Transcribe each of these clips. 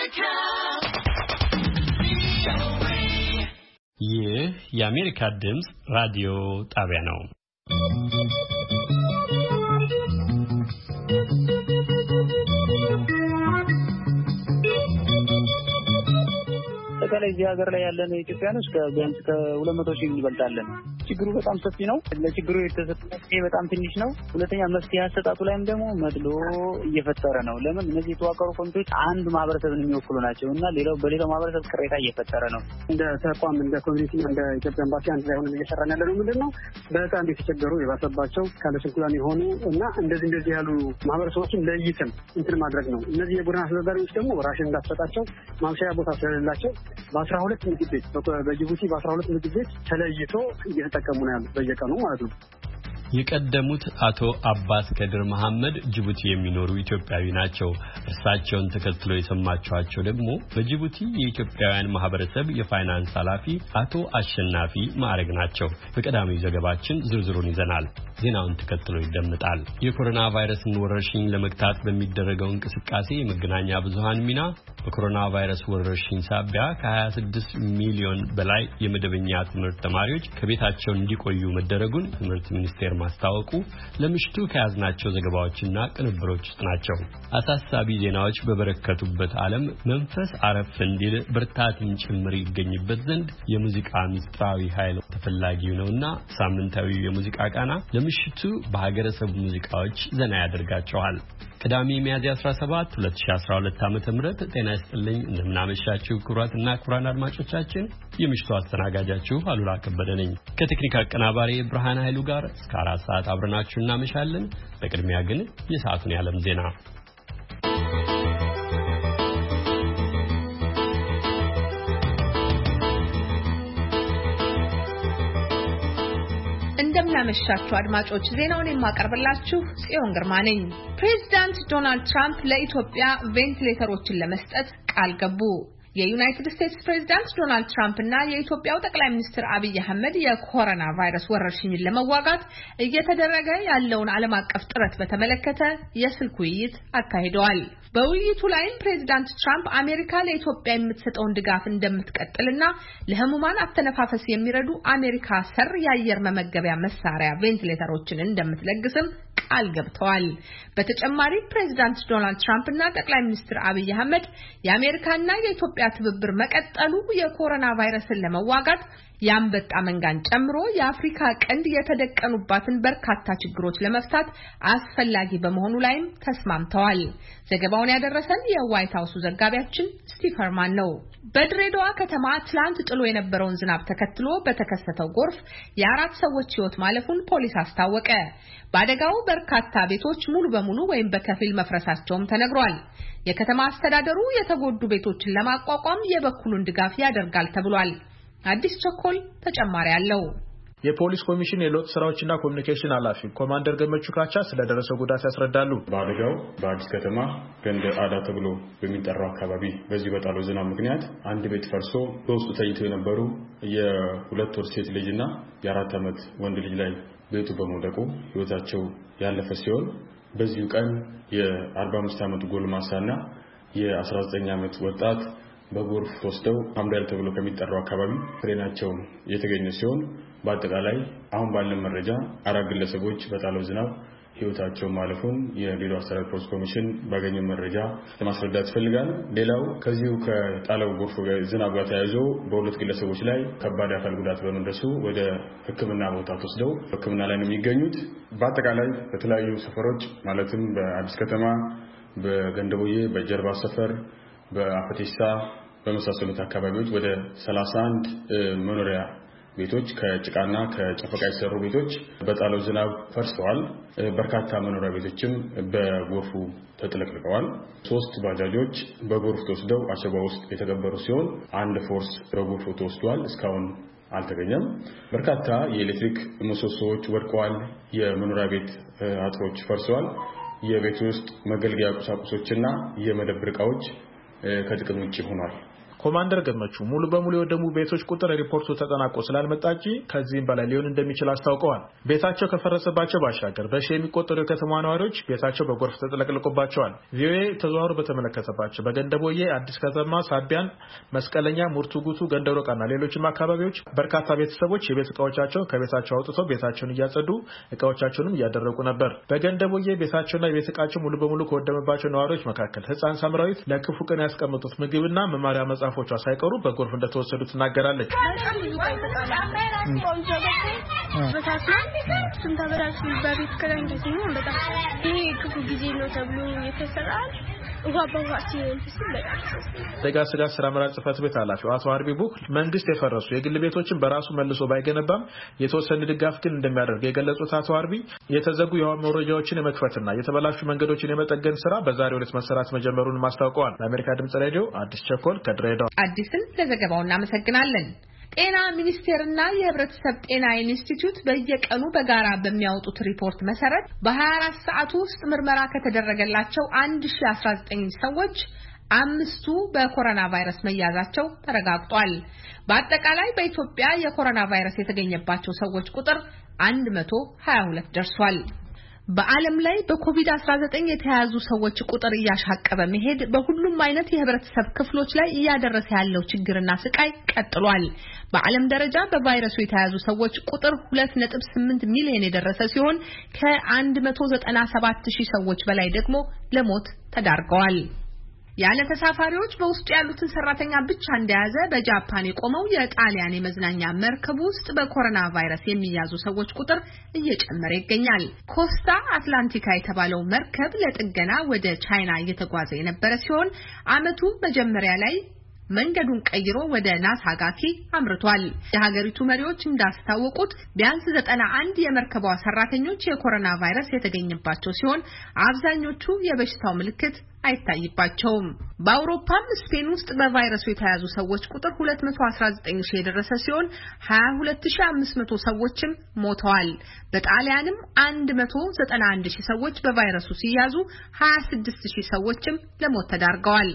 America. ይህ የአሜሪካ ድምፅ ራዲዮ ጣቢያ ነው። በተለይ እዚህ ሀገር ላይ ያለን ኢትዮጵያኖች ከቢያንስ ከ200 ሺህ እንበልጣለን። ችግሩ በጣም ሰፊ ነው። ለችግሩ የተሰጠው በጣም ትንሽ ነው። ሁለተኛ መፍትሄ አሰጣጡ ላይም ደግሞ መድሎ እየፈጠረ ነው። ለምን እነዚህ የተዋቀሩ ኮሚቴዎች አንድ ማህበረሰብን የሚወክሉ ናቸው እና ሌላው በሌላው ማህበረሰብ ቅሬታ እየፈጠረ ነው። እንደ ተቋም እንደ ኮሚኒቲ እንደ ኢትዮጵያ ኤምባሲ አንድ ላይ ሆነን እየሰራን ያለነው ምንድነው በጣም የተቸገሩ የባሰባቸው ካለ ስንኩላን የሆኑ እና እንደዚህ ያሉ ማህበረሰቦችን ለይተን እንትን ማድረግ ነው። እነዚህ የቡድን አስተዳዳሪዎች ደግሞ ራሽን እንዳትሰጣቸው ማምሻያ ቦታ ስለሌላቸው በ12 ምግብ ቤት በጅቡቲ በ12 ምግብ ቤት ተለይቶ እየተጠቀሙ ነው ያሉት በየቀኑ ማለት ነው። የቀደሙት አቶ አባስ ከድር መሐመድ ጅቡቲ የሚኖሩ ኢትዮጵያዊ ናቸው። እርሳቸውን ተከትሎ የሰማችኋቸው ደግሞ በጅቡቲ የኢትዮጵያውያን ማህበረሰብ የፋይናንስ ኃላፊ አቶ አሸናፊ ማዕረግ ናቸው። በቀዳሚው ዘገባችን ዝርዝሩን ይዘናል። ዜናውን ተከትሎ ይደመጣል። የኮሮና ቫይረስን ወረርሽኝ ለመግታት በሚደረገው እንቅስቃሴ የመገናኛ ብዙሃን ሚና፣ በኮሮና ቫይረስ ወረርሽኝ ሳቢያ ከ26 ሚሊዮን በላይ የመደበኛ ትምህርት ተማሪዎች ከቤታቸው እንዲቆዩ መደረጉን ትምህርት ሚኒስቴር ማስታወቁ ለምሽቱ ከያዝናቸው ዘገባዎችና ቅንብሮች ውስጥ ናቸው። አሳሳቢ ዜናዎች በበረከቱበት ዓለም መንፈስ አረፍ እንዲል ብርታትን ጭምር ይገኝበት ዘንድ የሙዚቃ ምስጢራዊ ኃይል ተፈላጊው ነውና ሳምንታዊ የሙዚቃ ቃና ለምሽቱ በሀገረሰብ ሙዚቃዎች ዘና ያደርጋቸዋል። ቅዳሜ ሚያዝያ 17 2012 ዓ.ም ጤና ይስጥልኝ። እንደምናመሻችሁ ክቡራትና ክቡራን አድማጮቻችን፣ የምሽቱ አስተናጋጃችሁ አሉላ ከበደ ነኝ ከቴክኒክ አቀናባሪ ብርሃን ኃይሉ ጋር እስከ 4 ሰዓት አብረናችሁ እናመሻለን። በቅድሚያ ግን የሰዓቱን የዓለም ዜና። እንደምናመሻችሁ አድማጮች፣ ዜናውን የማቀርብላችሁ ጽዮን ግርማ ነኝ። ፕሬዚዳንት ዶናልድ ትራምፕ ለኢትዮጵያ ቬንቲሌተሮችን ለመስጠት ቃል ገቡ። የዩናይትድ ስቴትስ ፕሬዚዳንት ዶናልድ ትራምፕ እና የኢትዮጵያው ጠቅላይ ሚኒስትር አብይ አህመድ የኮሮና ቫይረስ ወረርሽኝን ለመዋጋት እየተደረገ ያለውን ዓለም አቀፍ ጥረት በተመለከተ የስልክ ውይይት አካሂደዋል። በውይይቱ ላይም ፕሬዚዳንት ትራምፕ አሜሪካ ለኢትዮጵያ የምትሰጠውን ድጋፍ እንደምትቀጥልና ለህሙማን አተነፋፈስ የሚረዱ አሜሪካ ሰር የአየር መመገቢያ መሳሪያ ቬንቲሌተሮችን እንደምትለግስም ቃል ገብተዋል። በተጨማሪ ፕሬዚዳንት ዶናልድ ትራምፕ እና ጠቅላይ ሚኒስትር አብይ አህመድ የአሜሪካና የኢትዮጵያ ትብብር መቀጠሉ የኮሮና ቫይረስን ለመዋጋት የአንበጣ መንጋን ጨምሮ የአፍሪካ ቀንድ የተደቀኑባትን በርካታ ችግሮች ለመፍታት አስፈላጊ በመሆኑ ላይም ተስማምተዋል። ዘገባውን ያደረሰን የዋይት ሃውሱ ዘጋቢያችን ስቲቭ ኸርማን ነው። በድሬዳዋ ከተማ ትላንት ጥሎ የነበረውን ዝናብ ተከትሎ በተከሰተው ጎርፍ የ4 ሰዎች ሕይወት ማለፉን ፖሊስ አስታወቀ። በአደጋው በርካታ ቤቶች ሙሉ በሙሉ ወይም በከፊል መፍረሳቸውም ተነግሯል። የከተማ አስተዳደሩ የተጎዱ ቤቶችን ለማቋቋም የበኩሉን ድጋፍ ያደርጋል ተብሏል። አዲስ ቸኮል ተጨማሪ አለው። የፖሊስ ኮሚሽን የለውጥ ስራዎችና ኮሙኒኬሽን ኃላፊ ኮማንደር ገመቹ ካቻ ስለደረሰው ጉዳት ያስረዳሉ። በአደጋው በአዲስ ከተማ ገንደ አዳ ተብሎ በሚጠራው አካባቢ በዚህ በጣለው ዝናብ ምክንያት አንድ ቤት ፈርሶ በውስጡ ተይተው የነበሩ የ2 ወር ሴት ልጅና የ4 ዓመት ወንድ ልጅ ላይ ቤቱ በመውደቁ ህይወታቸው ያለፈ ሲሆን በዚሁ ቀን የ45 ዓመት ጎልማሳና የ19 ዓመት ወጣት በጎርፍ ተወስደው አምዳል ተብሎ ከሚጠራው አካባቢ ፍሬናቸው የተገኘ ሲሆን በአጠቃላይ አሁን ባለን መረጃ 4 ግለሰቦች በጣለው ዝናብ ህይወታቸው ማለፉን የሌላው አስተዳደር ፖሊስ ኮሚሽን ባገኘው መረጃ ለማስረዳት ፈልጋል። ሌላው ከዚሁ ከጣለው ጎርፍ ዝናብ ጋር ተያይዞ በ2 ግለሰቦች ላይ ከባድ አካል ጉዳት በመድረሱ ወደ ሕክምና ቦታ ተወስደው ሕክምና ላይ ነው የሚገኙት። በአጠቃላይ በተለያዩ ሰፈሮች ማለትም በአዲስ ከተማ፣ በገንደቦዬ፣ በጀርባ ሰፈር፣ በአፈቴሳ በመሳሰሉት አካባቢዎች ወደ 31 መኖሪያ ቤቶች ከጭቃና ከጨፈቃ የተሰሩ ቤቶች በጣለው ዝናብ ፈርሰዋል። በርካታ መኖሪያ ቤቶችም በጎርፉ ተጥለቅልቀዋል። 3 ባጃጆች በጎርፍ ተወስደው አሸባ ውስጥ የተቀበሩ ሲሆን 1 ፎርስ በጎርፉ ተወስዷል፣ እስካሁን አልተገኘም። በርካታ የኤሌክትሪክ ምሰሶዎች ወድቀዋል። የመኖሪያ ቤት አጥሮች ፈርሰዋል። የቤት ውስጥ መገልገያ ቁሳቁሶችና የመደብር ዕቃዎች ከጥቅም ውጪ ሆኗል። ኮማንደር ገመቹ ሙሉ በሙሉ የወደሙ ቤቶች ቁጥር ሪፖርቱ ተጠናቆ ስላልመጣጂ ከዚህም በላይ ሊሆን እንደሚችል አስታውቀዋል። ቤታቸው ከፈረሰባቸው ባሻገር በሺ የሚቆጠሩ የከተማ ነዋሪዎች ቤታቸው በጎርፍ ተጥለቅልቆባቸዋል። ቪኦኤ ተዘዋውሮ በተመለከተባቸው በገንደቦዬ፣ አዲስ ከተማ፣ ሳቢያን፣ መስቀለኛ፣ ሙርቱጉቱ፣ ገንደሮቃና ሌሎችም አካባቢዎች በርካታ ቤተሰቦች የቤት እቃዎቻቸው ከቤታቸው አውጥተው ቤታቸውን እያጸዱ እቃዎቻቸውንም እያደረጉ ነበር። በገንደቦዬ ቤታቸውና የቤት እቃቸው ሙሉ በሙሉ ከወደመባቸው ነዋሪዎች መካከል ህፃን ሳምራዊት ለክፉ ቀን ያስቀመጡት ምግብና መማሪያ መጻፎቿ ሳይቀሩ በጎርፍ እንደተወሰዱ ትናገራለች። ደጋ ስጋት ስራ አመራር ጽሕፈት ቤት ኃላፊው አቶ አርቢ ቡክ መንግስት የፈረሱ የግል ቤቶችን በራሱ መልሶ ባይገነባም የተወሰነ ድጋፍ ግን እንደሚያደርግ የገለጹት አቶ አርቢ የተዘጉ የውሃ መውረጃዎችን የመክፈትና የተበላሹ መንገዶችን የመጠገን ስራ በዛሬው ዕለት መሰራት መጀመሩን ማስታወቀዋል። ለአሜሪካ ድምጽ ሬዲዮ አዲስ ቸኮል ከድሬዳዋ። አዲስን ለዘገባው እናመሰግናለን። ጤና ሚኒስቴርና የህብረተሰብ ጤና ኢንስቲትዩት በየቀኑ በጋራ በሚያወጡት ሪፖርት መሰረት በ24 ሰዓት ውስጥ ምርመራ ከተደረገላቸው 1019 ሰዎች 5ቱ በኮሮና ቫይረስ መያዛቸው ተረጋግጧል። በአጠቃላይ በኢትዮጵያ የኮሮና ቫይረስ የተገኘባቸው ሰዎች ቁጥር 122 ደርሷል። በዓለም ላይ በኮቪድ-19 የተያዙ ሰዎች ቁጥር እያሻቀበ መሄድ በሁሉም አይነት የህብረተሰብ ክፍሎች ላይ እያደረሰ ያለው ችግርና ስቃይ ቀጥሏል። በዓለም ደረጃ በቫይረሱ የተያዙ ሰዎች ቁጥር 2.8 ሚሊዮን የደረሰ ሲሆን ከ197,000 ሰዎች በላይ ደግሞ ለሞት ተዳርገዋል። ያለ ተሳፋሪዎች በውስጡ ያሉትን ሰራተኛ ብቻ እንደያዘ በጃፓን የቆመው የጣሊያን የመዝናኛ መርከብ ውስጥ በኮሮና ቫይረስ የሚያዙ ሰዎች ቁጥር እየጨመረ ይገኛል። ኮስታ አትላንቲካ የተባለው መርከብ ለጥገና ወደ ቻይና እየተጓዘ የነበረ ሲሆን ዓመቱ መጀመሪያ ላይ መንገዱን ቀይሮ ወደ ናሳጋኪ አምርቷል። የሀገሪቱ መሪዎች እንዳስታወቁት ቢያንስ 91 የመርከቧ ሰራተኞች የኮሮና ቫይረስ የተገኘባቸው ሲሆን አብዛኞቹ የበሽታው ምልክት አይታይባቸውም። በአውሮፓም ስፔን ውስጥ በቫይረሱ የተያዙ ሰዎች ቁጥር 219,000 የደረሰ ሲሆን 22,500 ሰዎችም ሞተዋል። በጣሊያንም 191,000 ሰዎች በቫይረሱ ሲያዙ 26,000 ሰዎችም ለሞት ተዳርገዋል።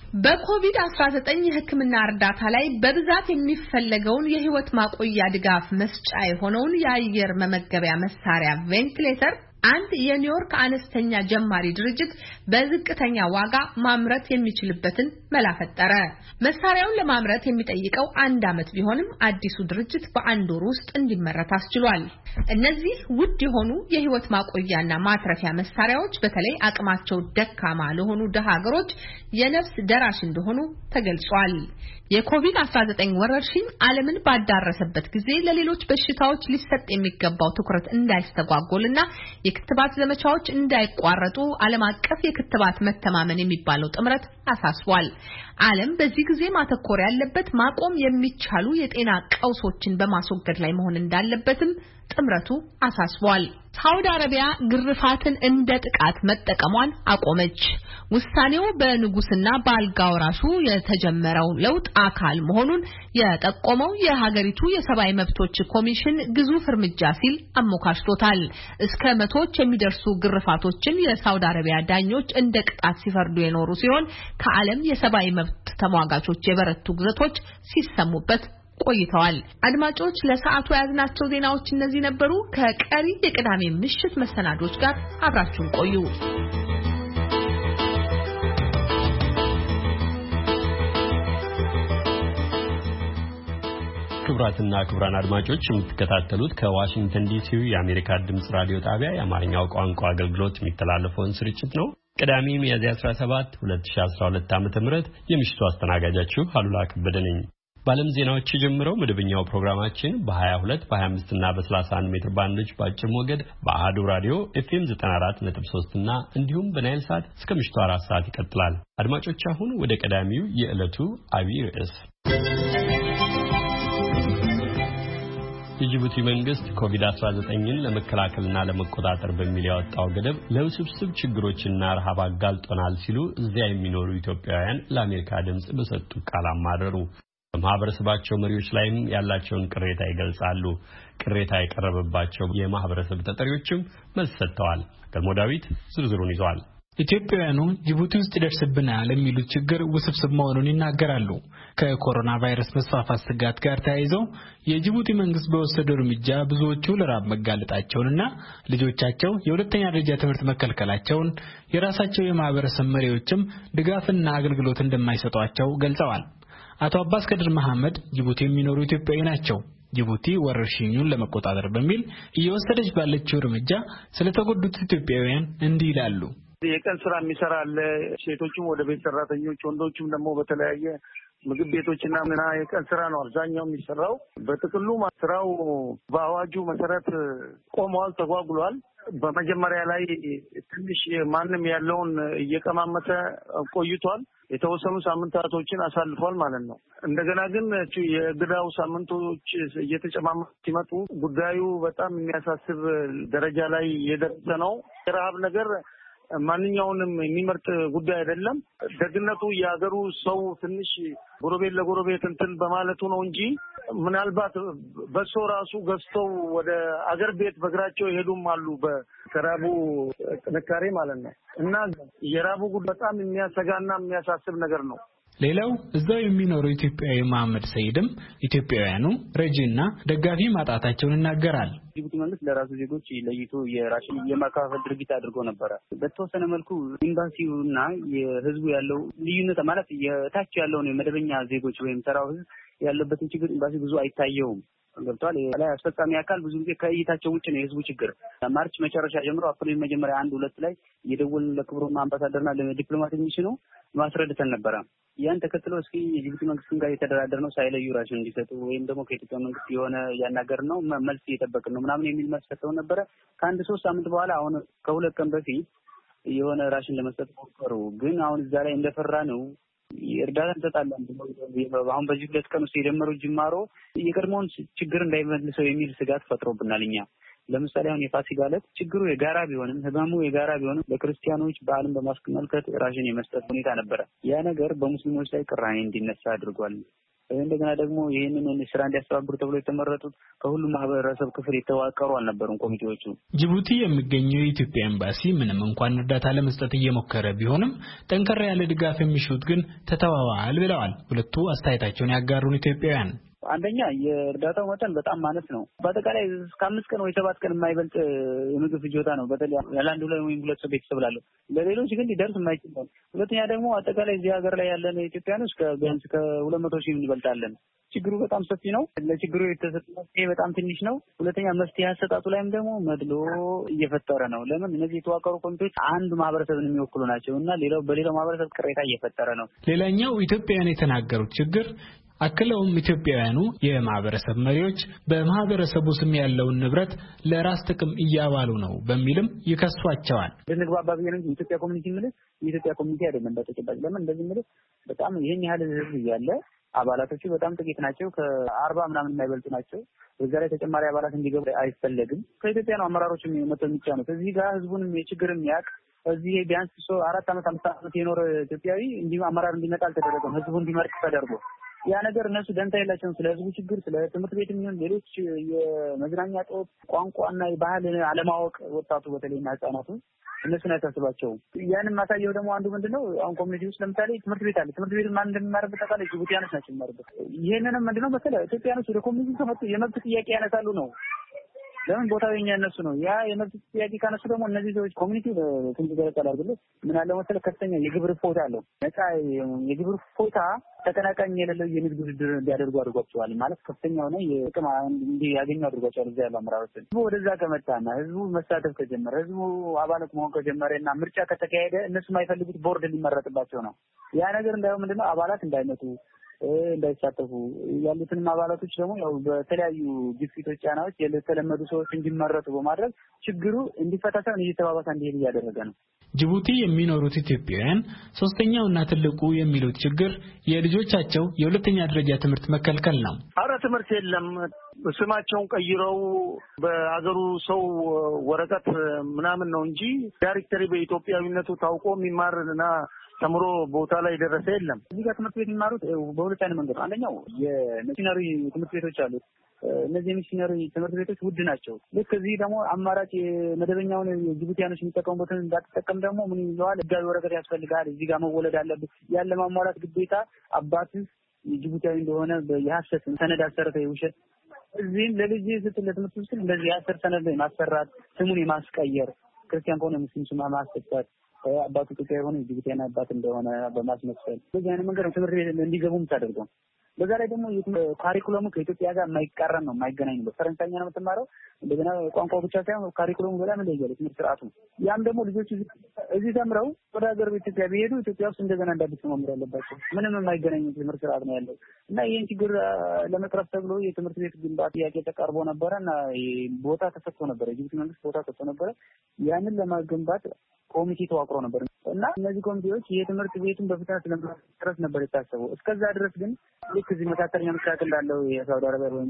በኮቪድ-19 የሕክምና እርዳታ ላይ በብዛት የሚፈለገውን የህይወት ማቆያ ድጋፍ መስጫ የሆነውን የአየር መመገቢያ መሳሪያ ቬንቲሌተር አንድ የኒውዮርክ አነስተኛ ጀማሪ ድርጅት በዝቅተኛ ዋጋ ማምረት የሚችልበትን መላ ፈጠረ። መሳሪያውን ለማምረት የሚጠይቀው 1 ዓመት ቢሆንም አዲሱ ድርጅት በ1 ወር ውስጥ እንዲመረት አስችሏል። እነዚህ ውድ የሆኑ የህይወት ማቆያና ማትረፊያ መሳሪያዎች በተለይ አቅማቸው ደካማ ለሆኑ ደሃ ሀገሮች የነፍስ ደራሽ እንደሆኑ ተገልጿል። የኮቪድ-19 ወረርሽኝ ዓለምን ባዳረሰበት ጊዜ ለሌሎች በሽታዎች ሊሰጥ የሚገባው ትኩረት እንዳይስተጓጎልና የክትባት ዘመቻዎች እንዳይቋረጡ ዓለም አቀፍ የክትባት መተማመን የሚባለው ጥምረት አሳስቧል። ዓለም በዚህ ጊዜ ማተኮር ያለበት ማቆም የሚቻሉ የጤና ቀውሶችን በማስወገድ ላይ መሆን እንዳለበትም ጥምረቱ አሳስቧል። ሳውዲ አረቢያ ግርፋትን እንደ ጥቃት መጠቀሟን አቆመች። ውሳኔው በንጉስና በአልጋ ወራሹ የተጀመረው ለውጥ አካል መሆኑን የጠቆመው የሀገሪቱ የሰብአዊ መብቶች ኮሚሽን ግዙፍ እርምጃ ሲል አሞካሽቶታል። እስከ መቶዎች የሚደርሱ ግርፋቶችን የሳውዲ አረቢያ ዳኞች እንደ ቅጣት ሲፈርዱ የኖሩ ሲሆን ከዓለም የሰብአዊ መብት ተሟጋቾች የበረቱ ግዘቶች ሲሰሙበት ቆይተዋል። አድማጮች ለሰዓቱ ያዝናቸው ዜናዎች እነዚህ ነበሩ። ከቀሪ የቅዳሜ ምሽት መሰናዶች ጋር አብራችሁን ቆዩ። ክቡራትና ክቡራን አድማጮች የምትከታተሉት ከዋሽንግተን ዲሲው የአሜሪካ ድምጽ ራዲዮ ጣቢያ የአማርኛው ቋንቋ አገልግሎት የሚተላለፈውን ስርጭት ነው። ቅዳሜ ሚያዝያ 17 2012 ዓ.ም የምሽቱ አስተናጋጃችሁ አሉላ ከበደ ነኝ። ባለም ዜናዎች ጀምረው መደበኛው ፕሮግራማችን በ22 በ25 እና በ31 ሜትር ባንዶች በአጭር ሞገድ በአሃዱ ራዲዮ ኤፍኤም 94.3 እና እንዲሁም በናይል ሳት እስከ ምሽቱ 4 ሰዓት ይቀጥላል። አድማጮች አሁን ወደ ቀዳሚው የዕለቱ አብይ ርዕስ። የጅቡቲ መንግስት ኮቪድ-19ን ለመከላከልና ለመቆጣጠር በሚል ያወጣው ገደብ ለውስብስብ ችግሮችና ረሃብ አጋልጦናል ሲሉ እዚያ የሚኖሩ ኢትዮጵያውያን ለአሜሪካ ድምጽ በሰጡት ቃል አማረሩ። በማህበረሰባቸው መሪዎች ላይም ያላቸውን ቅሬታ ይገልጻሉ። ቅሬታ የቀረበባቸው የማህበረሰብ ተጠሪዎችም መልስ ሰጥተዋል። ገልሞ ዳዊት ዝርዝሩን ይዟል። ኢትዮጵያውያኑ ጅቡቲ ውስጥ ይደርስብናል የሚሉት ችግር ውስብስብ መሆኑን ይናገራሉ። ከኮሮና ቫይረስ መስፋፋት ስጋት ጋር ተያይዞ የጅቡቲ መንግስት በወሰደው እርምጃ ብዙዎቹ ለራብ መጋለጣቸውንና ልጆቻቸው የሁለተኛ ደረጃ ትምህርት መከልከላቸውን የራሳቸው የማህበረሰብ መሪዎችም ድጋፍና አገልግሎት እንደማይሰጧቸው ገልጸዋል። አቶ አባስ ከድር መሐመድ ጅቡቲ የሚኖሩ ኢትዮጵያዊ ናቸው። ጅቡቲ ወረርሽኙን ለመቆጣጠር በሚል እየወሰደች ባለችው እርምጃ ስለተጎዱት ኢትዮጵያውያን እንዲህ ይላሉ። የቀን ስራ የሚሰራ አለ። ሴቶችም ወደ ቤት ሰራተኞች፣ ወንዶችም ደግሞ በተለያየ ምግብ ቤቶችና የቀን ስራ ነው አብዛኛው የሚሰራው። በጥቅሉ ስራው በአዋጁ መሰረት ቆመዋል፣ ተጓጉሏል። በመጀመሪያ ላይ ትንሽ ማንም ያለውን እየቀማመሰ ቆይቷል። የተወሰኑ ሳምንታቶችን አሳልፏል ማለት ነው። እንደገና ግን የግዳው ሳምንቶች እየተጨማመሩ ሲመጡ ጉዳዩ በጣም የሚያሳስብ ደረጃ ላይ የደረሰ ነው። የረሃብ ነገር ማንኛውንም የሚመርጥ ጉዳይ አይደለም። ደግነቱ የሀገሩ ሰው ትንሽ ጎረቤት ለጎረቤት እንትን በማለቱ ነው እንጂ ምናልባት በሶ ራሱ ገዝተው ወደ አገር ቤት በእግራቸው ይሄዱም አሉ በከራቡ ጥንካሬ ማለት ነው። እና የራቡ ጉዳይ በጣም የሚያሰጋና የሚያሳስብ ነገር ነው። ሌላው እዛው የሚኖረው ኢትዮጵያዊ መሐመድ ሰይድም ኢትዮጵያውያኑ ረጂና ደጋፊ ማጣታቸውን ይናገራል። ጅቡቲ መንግስት ለራሱ ዜጎች ለይቶ የራሽን የማካፈል ድርጊት አድርጎ ነበር። በተወሰነ መልኩ ኤምባሲውና የህዝቡ ያለው ልዩነት ማለት የታች ያለውን የመደበኛ ዜጎች ወይም ተራው ህዝብ ያለበትን ችግር ኤምባሲ ብዙ አይታየውም። ገብቷል። ላይ አስፈጻሚ አካል ብዙ ጊዜ ከእይታቸው ውጭ ነው የህዝቡ ችግር። ማርች መጨረሻ ጀምሮ አፕሪል መጀመሪያ 1-2 ላይ የደወልን ለክብሩና አምባሳደርና ለዲፕሎማቶች ነው ማስረድተን ነበር። ያን ተከትሎ እስኪ የጅቡቲ መንግስትን ጋር የተደራደር ነው ሳይለዩ ራሽን እንዲሰጡ ወይም ደግሞ ከኢትዮጵያ መንግስት የሆነ ያናገር ነው መልስ እየጠበቅን ነው ምናምን የሚል መልስ ሰጥተው ነበረ። ከ1-3 ሳምንት በኋላ አሁን ከ2 ቀን በፊት የሆነ ራሽን ለመስጠት ሞከሩ። ግን አሁን እዛ ላይ እንደፈራ ነው እርዳታ እንሰጣለን ብለው አሁን በዚህ 2 ቀን ውስጥ የጀመሩት ጅማሮ የቀድሞውን ችግር እንዳይመልሰው የሚል ስጋት ፈጥሮብናል። እኛ ለምሳሌ አሁን የፋሲካ ዕለት ችግሩ የጋራ ቢሆንም ህመሙ የጋራ ቢሆንም ለክርስቲያኖች በዓልን በማስመልከት ራሽን የመስጠት ሁኔታ ነበረ። ያ ነገር በሙስሊሞች ላይ ቅራኔ እንዲነሳ አድርጓል። እንደገና ደግሞ ይህንን ስራ እንዲያስተባብሩ ተብሎ የተመረጡት ከሁሉም ማህበረሰብ ክፍል የተዋቀሩ አልነበሩም ኮሚቴዎቹ። ጅቡቲ የሚገኘው የኢትዮጵያ ኤምባሲ ምንም እንኳን እርዳታ ለመስጠት እየሞከረ ቢሆንም ጠንከር ያለ ድጋፍ የሚሹት ግን ተተዋዋል ብለዋል ሁለቱ አስተያየታቸውን ያጋሩን ኢትዮጵያውያን። አንደኛ የእርዳታው መጠን በጣም ማነስ ነው። በአጠቃላይ እስከ 5 ቀን ወይ 7 ቀን የማይበልጥ የምግብ ፍጆታ ነው። በተለይ ያላንዱ ላይ ወይም 2 ሰው ቤተሰብ ላለው ለሌሎች ግን ሊደርስ የማይችል ነው። ሁለተኛ ደግሞ አጠቃላይ እዚህ ሀገር ላይ ያለን ኢትዮጵያኖች ቢያንስ ከ200 ሺህ እንበልጣለን። ችግሩ በጣም ሰፊ ነው። ለችግሩ የተሰጠው በጣም ትንሽ ነው። ሁለተኛ መፍትሄ አሰጣጡ ላይም ደግሞ መድሎ እየፈጠረ ነው። ለምን እነዚህ የተዋቀሩ ኮሚቴዎች አንድ ማህበረሰብን የሚወክሉ ናቸው እና ሌላው በሌላው ማህበረሰብ ቅሬታ እየፈጠረ ነው። ሌላኛው ኢትዮጵያውያን የተናገሩት ችግር አክለውም ኢትዮጵያውያኑ የማህበረሰብ መሪዎች በማህበረሰቡ ስም ያለውን ንብረት ለራስ ጥቅም እያባሉ ነው በሚልም ይከሷቸዋል። ለንግባባ ቢሆንም የኢትዮጵያ ኮሚኒቲ ማለት የኢትዮጵያ ኮሚኒቲ አይደለም በተጨባጭ ለምን እንደዚህ ማለት በጣም ይሄን ያህል ህዝብ እያለ አባላቶቹ በጣም ጥቂት ናቸው። ከ40 ምናምን የማይበልጡ ናቸው። በዛ ላይ ተጨማሪ አባላት እንዲገቡ አይፈለግም። ከኢትዮጵያ ነው አመራሮች የሚመጡ የሚጫኑት። እዚህ ጋር ህዝቡንም የችግርም ያቅ እዚህ ቢያንስ 4 ዓመት 5 ዓመት የኖረ ኢትዮጵያዊ እንዲሁ አመራር እንዲመጣ አልተደረገም። ህዝቡ እንዲመርጥ ተደርጎ ያ ነገር እነሱ ደንታ የላቸውም። ስለ ህዝቡ ችግር፣ ስለ ትምህርት ቤትም ይሁን ሌሎች የመዝናኛ ጦት ቋንቋና የባህል አለማወቅ ወጣቱ በተለይና ህጻናቱ እነሱን አይታስባቸውም። ያንን ማሳየው ደግሞ አንዱ ምንድነው አሁን ኮሚኒቲ ውስጥ ለምሳሌ ትምህርት ቤት አለ። ትምህርት ቤት ማን እንደሚማርበት ታውቃለህ? ጅቡቲያኖች ናቸው የሚማሩበት። ይሄንንም ምንድነው መሰለህ ኢትዮጵያኖች ወደ ኮሚኒቲ ከመጡ የመብት ጥያቄ ያነሳሉ ነው። ለምን ቦታው የኛ እነሱ ነው። ያ የመብት ጥያቄ ካነሱ ደግሞ እነዚህ ሰዎች ኮሚኒቲ ትንሽ ገለጻ አድርገው ምን አለ መሰለህ ከፍተኛ የግብር ፎታ አለው። ነፃ የግብር ፎታ ተቀናቃኝ የሌለው የንግድ ውድድር እንዲያደርጉ አድርጓቸዋል። ማለት ከፍተኛ ሆነ የጥቅም እንዲያገኙ አድርጓቸዋል። እዚያ ያለው አመራሮች ህዝቡ ወደዛ ከመጣና ህዝቡ መሳተፍ ከጀመረ ህዝቡ አባላት መሆን ከጀመረና ምርጫ ከተካሄደ እነሱ የማይፈልጉት ቦርድ ሊመረጥባቸው ነው። ያ ነገር እንዳይሆን ምንድነው አባላት እንዳይመጡ እንዳይሳተፉ ያሉትንም አባላቶች ደግሞ ያው በተለያዩ ግፊቶች ጫናዎች የተለመዱ ሰዎች እንዲመረጡ በማድረግ ችግሩ እንዲፈታ ሳይሆን እየተባባሰ እንዲሄድ እያደረገ ነው። ጅቡቲ የሚኖሩት ኢትዮጵያውያን ሶስተኛውና ትልቁ የሚሉት ችግር የልጆቻቸው የሁለተኛ ደረጃ ትምህርት መከልከል ነው። አረ ትምህርት የለም። ስማቸውን ቀይረው በአገሩ ሰው ወረቀት ምናምን ነው እንጂ ዳይሬክተሪ በኢትዮጵያዊነቱ ታውቆ የሚማርና ተምሮ ቦታ ላይ ደረሰ የለም። እዚህ ጋር ትምህርት ቤት የሚማሩት በሁለት አይነት መንገድ ነው። አንደኛው የሚሽነሪ ትምህርት ቤቶች አሉ። እነዚህ ሚሽነሪ ትምህርት ቤቶች ውድ ናቸው። ልክ እዚህ ደግሞ አማራጭ መደበኛውን ጅቡቲያኖች የሚጠቀሙበትን እንዳትጠቀም ደግሞ ምን ይለዋል? ህጋዊ ወረቀት ያስፈልጋል። እዚህ ጋር መወለድ አለበት። ያለ ማሟላት ግዴታ አባት ጅቡቲያዊ እንደሆነ የሐሰት ሰነድ አሰርተ የውሸት እዚህም ለልጅ ስትል ለትምህርት ውስጥ እንደዚህ የሐሰት ሰነድ ማሰራት፣ ስሙን የማስቀየር ክርስቲያን ከሆነ ሙስሊም ስም ማስቀየር አባቱ ኢትዮጵያዊ የሆነ ጅቡቲያን አባት እንደሆነ በማስመሰል በዚህ አይነት መንገድ ትምህርት ቤት እንዲገቡም ታደርገው። በዛ ላይ ደግሞ ካሪኩለሙ ከኢትዮጵያ ጋር የማይቃረን ነው፣ የማይገናኝ ነው። ፈረንሳይኛ ነው የምትማረው። እንደገና ቋንቋው ብቻ ሳይሆን ካሪኩለሙ በጣም እንደየለ ትምህርት ስርዓቱ። ያም ደግሞ ልጆች እዚህ ተምረው ወደ ሀገር ኢትዮጵያ ቢሄዱ ኢትዮጵያ ውስጥ እንደገና እንዳዲስ መማር ያለባቸው ምንም የማይገናኝ ትምህርት ስርዓት ነው ያለው እና ይህን ችግር ለመቅረፍ ተብሎ የትምህርት ቤት ግንባታ ጥያቄ ተቀርቦ ነበረና ቦታ ተሰጥቶ ነበረ። የጅቡቲ መንግስት ቦታ ሰጥቶ ነበረ። ያንን ለማገንባት ኮሚቴ ተዋቅሮ ነበር እና እነዚህ ኮሚቴዎች የትምህርት ቤቱን በፍጥነት ለማስጨረስ ነበር የታሰበው። እስከዛ ድረስ ግን ልክ እዚህ መካከለኛ ምስራቅ እንዳለው የሳውዲ አረቢያ ወይም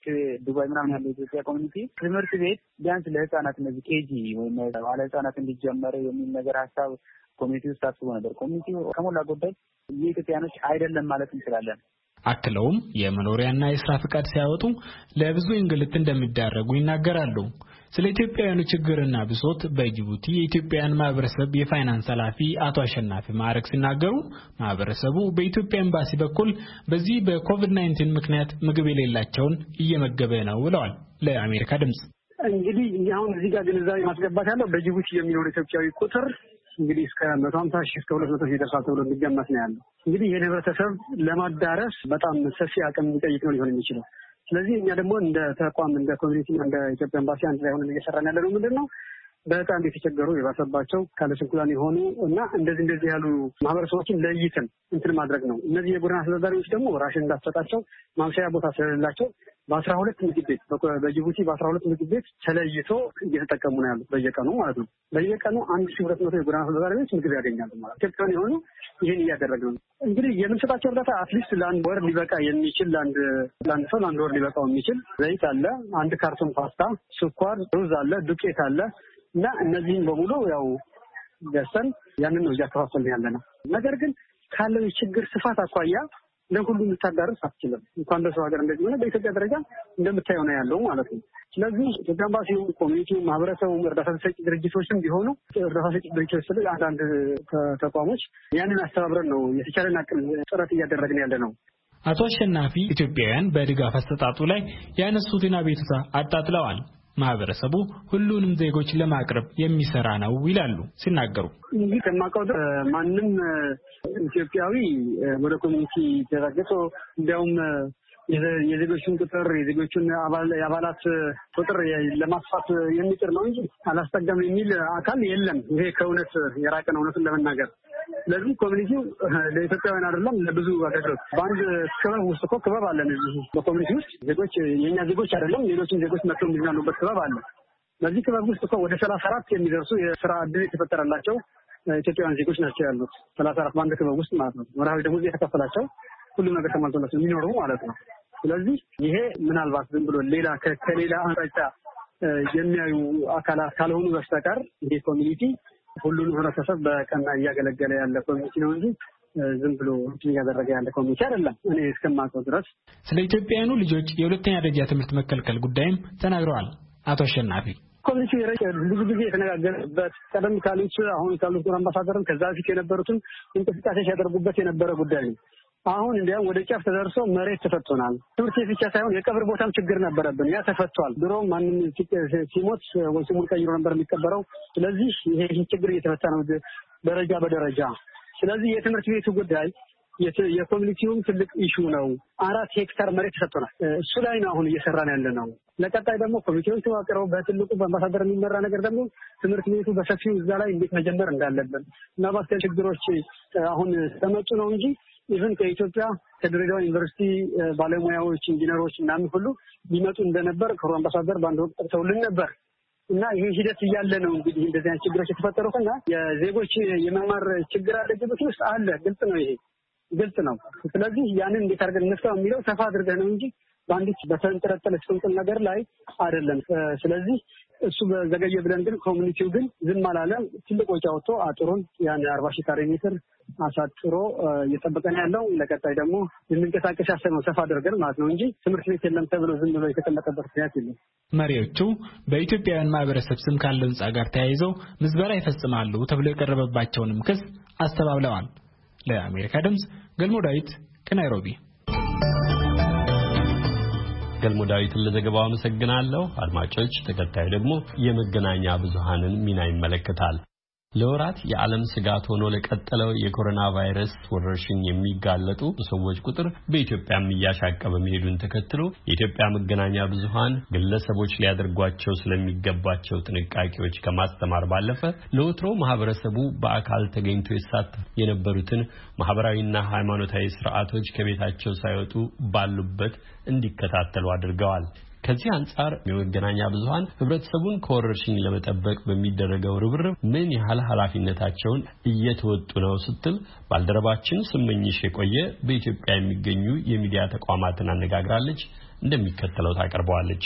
ዱባይ ምናምን ያለው የኢትዮጵያ ኮሚኒቲ ትምህርት ቤት ቢያንስ ለህፃናት እነዚህ ኬጂ ወይም ባለ ህፃናት እንዲጀመር የሚል ነገር ሀሳብ ኮሚኒቲ ውስጥ አስቦ ነበር። ኮሚኒቲው ከሞላ ጎደል የኢትዮጵያኖች አይደለም ማለት እንችላለን። አክለውም የመኖሪያና የስራ ፍቃድ ሲያወጡ ለብዙ እንግልት እንደሚዳረጉ ይናገራሉ። ስለ ኢትዮጵያውያኑ ችግርና ብሶት በጅቡቲ የኢትዮጵያውያን ማህበረሰብ የፋይናንስ ኃላፊ አቶ አሸናፊ ማረክ ሲናገሩ ማህበረሰቡ በኢትዮጵያ ኤምባሲ በኩል በዚህ በኮቪድ-19 ምክንያት ምግብ የሌላቸውን እየመገበ ነው ብለዋል ለአሜሪካ ድምጽ። እንግዲህ አሁን እዚህ ጋር ግንዛቤ ማስገባት ያለው በጅቡቲ የሚኖር ኢትዮጵያዊ ቁጥር እንግዲህ እስከ 150 ሺህ እስከ 200 ሺህ ይደርሳል ተብሎ የሚገመት ነው ያለው። እንግዲህ የህብረተሰብ ለማዳረስ በጣም ሰፊ አቅም የሚጠይቅ ነው ሊሆን የሚችለው። ስለዚህ እኛ ደግሞ እንደ ተቋም እንደ ኮሚኒቲ እንደ ኢትዮጵያ ኤምባሲ አንድ ላይ ሆነን እየሰራን ያለነው ምንድነው በጣም የተቸገሩ የባሰባቸው ካለ ስንኩላን የሆኑ እና እንደዚህ ያሉ ማህበረሰቦችን ለይተን እንትን ማድረግ ነው። እነዚህ የጎዳና አስተዳዳሪዎች ደግሞ ራሽን እንዳትሰጣቸው ማምሻያ ቦታ ስለሌላቸው በ12 ምግብ ቤት በጅቡቲ በ12 ምግብ ቤት ተለይቶ እየተጠቀሙ ነው ያሉት በየቀኑ ማለት ነው። በየቀኑ 1200 የጎዳና አስተዳዳሪዎች ምግብ ያገኛሉ ማለት ነው። ኢትዮጵያውያን የሆኑ ይህን እያደረገ ነው። እንግዲህ የምንሰጣቸው እርዳታ አትሊስት ለአንድ ወር ሊበቃ የሚችል ለአንድ ሰው ለአንድ ወር ሊበቃው የሚችል ዘይት አለ፣ አንድ ካርቶን ፓስታ፣ ስኳር፣ ሩዝ አለ፣ ዱቄት አለ እና እነዚህን በሙሉ ያው ገዝተን ያንን ነው እያከፋፈልን ያለ ነው። ነገር ግን ካለው የችግር ስፋት አኳያ ለሁሉም ልታዳርስ አትችልም። እንኳን በሰው ሀገር እንደዚህ ሆነ በኢትዮጵያ ደረጃ እንደምታየው ነው ያለው ማለት ነው። ስለዚህ ኢትዮጵያ ኤምባሲው፣ ኮሚኒቲው፣ ማህበረሰቡ፣ እርዳታ ሰጪ ድርጅቶችም ቢሆኑ እርዳታ ሰጪ ድርጅቶች ስለ አንዳንድ ተቋሞች ያንን አስተባብረን ነው የተቻለን አቅም ጥረት እያደረግን ያለ ነው። አቶ አሸናፊ ኢትዮጵያውያን በድጋፍ አሰጣጡ ላይ ያነሱትን አቤቱታ አጣጥለዋል። ማህበረሰቡ ሁሉንም ዜጎች ለማቅረብ የሚሰራ ነው ይላሉ ሲናገሩ። እንግዲህ ከማውቀው ማንም ኢትዮጵያዊ ወደ ኮሚኒቲ ተዘጋጅቶ እንዲያውም የዜጎችን ቁጥር የዜጎችን የአባላት ቁጥር ለማስፋት የሚጥር ነው እንጂ አላስጠጋም የሚል አካል የለም። ይሄ ከእውነት የራቀ ነው እውነቱን ለመናገር። ስለዚህ ኮሚኒቲው ለኢትዮጵያውያን አይደለም ለብዙ አገሮች በአንድ ክበብ ውስጥ እኮ ክበብ አለን። እዚህ በኮሚኒቲ ውስጥ ዜጎች የኛ ዜጎች አይደለም ሌሎችም ዜጎች መጥተው የሚዝናኑበት ክበብ አለ። በዚህ ክበብ ውስጥ እኮ ወደ 34 የሚደርሱ የስራ ዕድል የተፈጠረላቸው ኢትዮጵያውያን ዜጎች ናቸው ያሉት። 34 በአንድ ክበብ ውስጥ ማለት ነው። ወርሃዊ ደሞዝ የተከፈላቸው ሁሉም ነገር ተሟልቶላቸው የሚኖሩ ማለት ነው። ስለዚህ ይሄ ምናልባት ዝም ብሎ ሌላ ከሌላ አቅጣጫ የሚያዩ አካላት ካልሆኑ በስተቀር ይሄ ኮሚኒቲ ሁሉንም ህብረተሰብ በቀና እያገለገለ ያለ ኮሚኒቲ ነው እንጂ ዝም ብሎ እያደረገ ያለ ኮሚኒቲ አይደለም እኔ እስከማውቀው ድረስ። ስለ ኢትዮጵያውያኑ ልጆች የሁለተኛ ደረጃ ትምህርት መከልከል ጉዳይም ተናግረዋል አቶ አሸናፊ። ኮሚኒቲ ብዙ ጊዜ የተነጋገረበት ቀደም ካሉት አሁን ካሉት አምባሳደርም ከዛ በፊት የነበሩትን እንቅስቃሴ ሲያደርጉበት የነበረ ጉዳይ ነው። አሁን እንዲያውም ወደ ጫፍ ተደርሶ መሬት ተፈቶናል። ትምህርት ቤት ብቻ ሳይሆን የቀብር ቦታም ችግር ነበረብን። ያ ተፈቷል። ድሮ ማንም ሲሞት ወይ ስሙን ቀይሮ ነበር የሚቀበረው። ስለዚህ ይሄ ችግር እየተፈታ ነው ደረጃ በደረጃ። ስለዚህ የትምህርት ቤቱ ጉዳይ የኮሚኒቲውም ትልቅ ኢሹ ነው። 4 ሄክታር መሬት ተሰጥቶናል። እሱ ላይ ነው አሁን እየሰራን ያለ ነው። ለቀጣይ ደግሞ ኮሚቴዎች ተዋቅረው በትልቁ በአምባሳደር የሚመራ ነገር ደግሞ ትምህርት ቤቱ በሰፊው እዛ ላይ እንዴት መጀመር እንዳለብን እና ባስከ ችግሮች አሁን ተመጡ ነው እንጂ ኢቭን ከኢትዮጵያ ከድሬዳዋ ዩኒቨርሲቲ ባለሙያዎች ኢንጂነሮች ምናምን ሁሉ ሊመጡ እንደነበር ክቡር አምባሳደር በአንድ ወቅት ጠርተውልን ነበር እና ይሄ ሂደት እያለ ነው እንግዲህ እንደዚህ አይነት ችግሮች የተፈጠሩትና የዜጎች የመማር ችግር አለ ጅቡቲ ውስጥ አለ። ግልጽ ነው፣ ይሄ ግልጽ ነው። ስለዚህ ያንን እንዴት አድርገን እንፍታው የሚለው ሰፋ አድርገን ነው እንጂ በአንዲት በተንጠለጠለች ቁንጥል ነገር ላይ አይደለም። ስለዚህ እሱ በዘገየ ብለን ግን ኮሚኒቲው ግን ዝም አላለም። ትልቅ ወጪ አውጥቶ አጥሩን ያን 40 ሺህ ካሬ ሜትር አሳጥሮ እየጠበቀን ያለው ለቀጣይ ደግሞ እንንቀሳቀስ ያሰብነው ሰፋ አድርገን ማለት ነው እንጂ ትምህርት ቤት የለም ተብሎ ዝም ብሎ የተቀመጠበት ምክንያት የለም። መሪዎቹ በኢትዮጵያውያን ማህበረሰብ ስም ካለው ህንጻ ጋር ተያይዘው ምዝበራ ይፈጽማሉ ተብሎ የቀረበባቸውንም ክስ አስተባብለዋል። ለአሜሪካ ድምጽ ገልሞ ዳዊት ከናይሮቢ። ገልሞ ዳዊትን ለዘገባው አመሰግናለሁ። አድማጮች ተከታዩ ደግሞ የመገናኛ ብዙሃንን ሚና ይመለከታል። ለወራት የዓለም ስጋት ሆኖ ለቀጠለው የኮሮና ቫይረስ ወረርሽኝ የሚጋለጡ ሰዎች ቁጥር በኢትዮጵያም እያሻቀበ መሄዱን ተከትሎ የኢትዮጵያ መገናኛ ብዙሃን ግለሰቦች ሊያደርጓቸው ስለሚገባቸው ጥንቃቄዎች ከማስተማር ባለፈ ለወትሮ ማህበረሰቡ በአካል ተገኝቶ ይሳተፉ የነበሩትን ማህበራዊና ሃይማኖታዊ ስርዓቶች ከቤታቸው ሳይወጡ ባሉበት እንዲከታተሉ አድርገዋል። ከዚህ አንጻር የመገናኛ ብዙሃን ህብረተሰቡን ከወረርሽኝ ለመጠበቅ በሚደረገው ርብርብ ምን ያህል ኃላፊነታቸውን እየተወጡ ነው ስትል ባልደረባችን ስመኝሽ የቆየ በኢትዮጵያ የሚገኙ የሚዲያ ተቋማትን አነጋግራለች። እንደሚከተለው ታቀርበዋለች።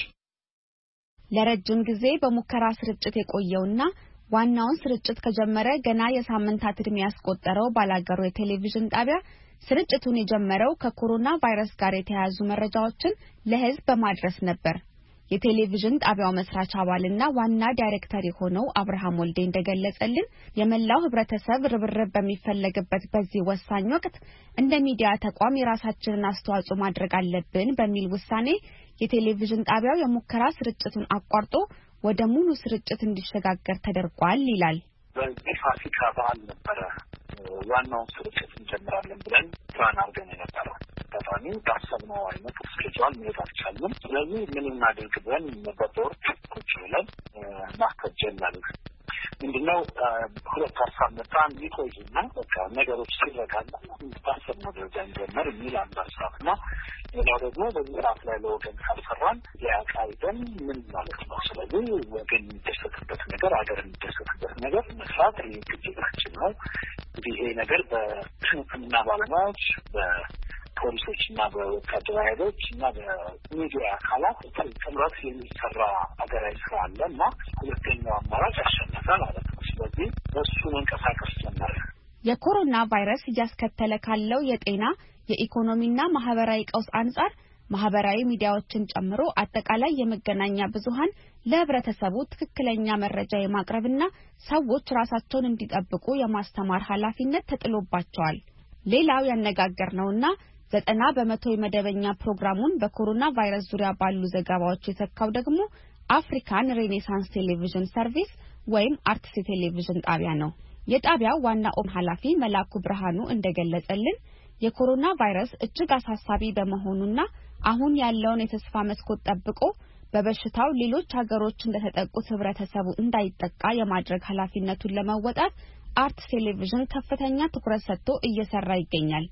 ለረጅም ጊዜ በሙከራ ስርጭት የቆየውና ዋናውን ስርጭት ከጀመረ ገና የሳምንታት ዕድሜ ያስቆጠረው ባላገሩ የቴሌቪዥን ጣቢያ ስርጭቱን የጀመረው ከኮሮና ቫይረስ ጋር የተያያዙ መረጃዎችን ለህዝብ በማድረስ ነበር። የቴሌቪዥን ጣቢያው መስራች አባልና ዋና ዳይሬክተር የሆነው አብርሃም ወልዴ እንደገለጸልን የመላው ህብረተሰብ ርብርብ በሚፈለግበት በዚህ ወሳኝ ወቅት እንደ ሚዲያ ተቋም የራሳችንን አስተዋጽኦ ማድረግ አለብን በሚል ውሳኔ የቴሌቪዥን ጣቢያው የሙከራ ስርጭቱን አቋርጦ ወደ ሙሉ ስርጭት እንዲሸጋገር ተደርጓል ይላል። በፋሲካ በዓል ነበረ ዋናውን ስርጭት እንጀምራለን ብለን ፕላን አድርገን የነበረው በጣም ታሰብነው አይነት ስኬጁል መሄድ አልቻልንም። ስለዚህ ምን እናድርግ ብለን በቦርድ ቁጭ ብለን ማቀድ ጀመርን። ምንድነው ሁለት ሀሳብ መጣን። ይቆይና በቃ ነገሮች ሲረጋጋ ታሰብነው ደረጃ እንጀምር የሚል አንድ ሀሳብ ነው። ሌላው ደግሞ በዚህ ራፍ ላይ ለወገን ካልሰራን ያቃይደን ምን ማለት ነው። ስለዚህ ወገን የሚደሰትበት ነገር አገር የሚደሰትበት ነገር መስራት ግዴታችን ነው። ይሄ ነገር በሕክምና ባለሙያዎች በፖሊሶችና በወታደራዊ ኃይሎች እና በሚዲያ አካላት ጥምረት የሚሰራ አገራዊ ስራ አለ እና ሁለተኛው አማራጭ አሸነፈ ማለት ነው። ስለዚህ በሱ መንቀሳቀስ ጀመረ። የኮሮና ቫይረስ እያስከተለ ካለው የጤና የኢኮኖሚና ማህበራዊ ቀውስ አንጻር ማህበራዊ ሚዲያዎችን ጨምሮ አጠቃላይ የመገናኛ ብዙሃን ለህብረተሰቡ ትክክለኛ መረጃ የማቅረብና ሰዎች ራሳቸውን እንዲጠብቁ የማስተማር ኃላፊነት ተጥሎባቸዋል። ሌላው ያነጋገርነውና 90% የመደበኛ ፕሮግራሙን በኮሮና ቫይረስ ዙሪያ ባሉ ዘገባዎች የተካው ደግሞ አፍሪካን ሬኔሳንስ ቴሌቪዥን ሰርቪስ ወይም አርትስ ቴሌቪዥን ጣቢያ ነው። የጣቢያው ዋና ኃላፊ መላኩ ብርሃኑ እንደገለጸልን የኮሮና ቫይረስ እጅግ አሳሳቢ በመሆኑና አሁን ያለውን የተስፋ መስኮት ጠብቆ በበሽታው ሌሎች ሀገሮች እንደተጠቁት ህብረተሰቡ እንዳይጠቃ የማድረግ ኃላፊነቱን ለመወጣት አርትስ ቴሌቪዥን ከፍተኛ ትኩረት ሰጥቶ እየሰራ ይገኛል።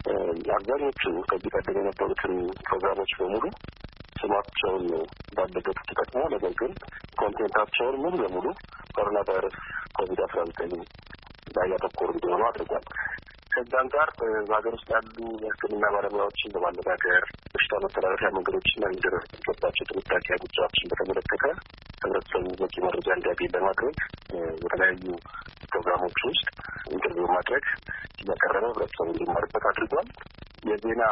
አብዛኞቹ ከዚህ ቀደም የነበሩትን ፕሮግራሞች በሙሉ ስማቸውን ባለበት ተጠቅመው ነገር ግን ኮንቴንታቸውን ሙሉ በሙሉ ኮሮና ቫይረስ ኮቪድ-19 ላይ ያተኮሩ እንዲሆኑ አድርጓል። ከዛም ጋር በሀገር ውስጥ ያሉ የሕክምና ባለሙያዎችን በማነጋገር በሽታ መተላለፊያ መንገዶችና የሚደረግባቸው ጥንቃቄ ጉዳዮችን በተመለከተ ህብረተሰቡ በቂ መረጃ እንዲያገኝ ለማድረግ የተለያዩ ፕሮግራሞች ውስጥ ኢንተርቪው ማድረግ እያቀረበ ህብረተሰቡ እንዲማርበት አድርጓል። የዜና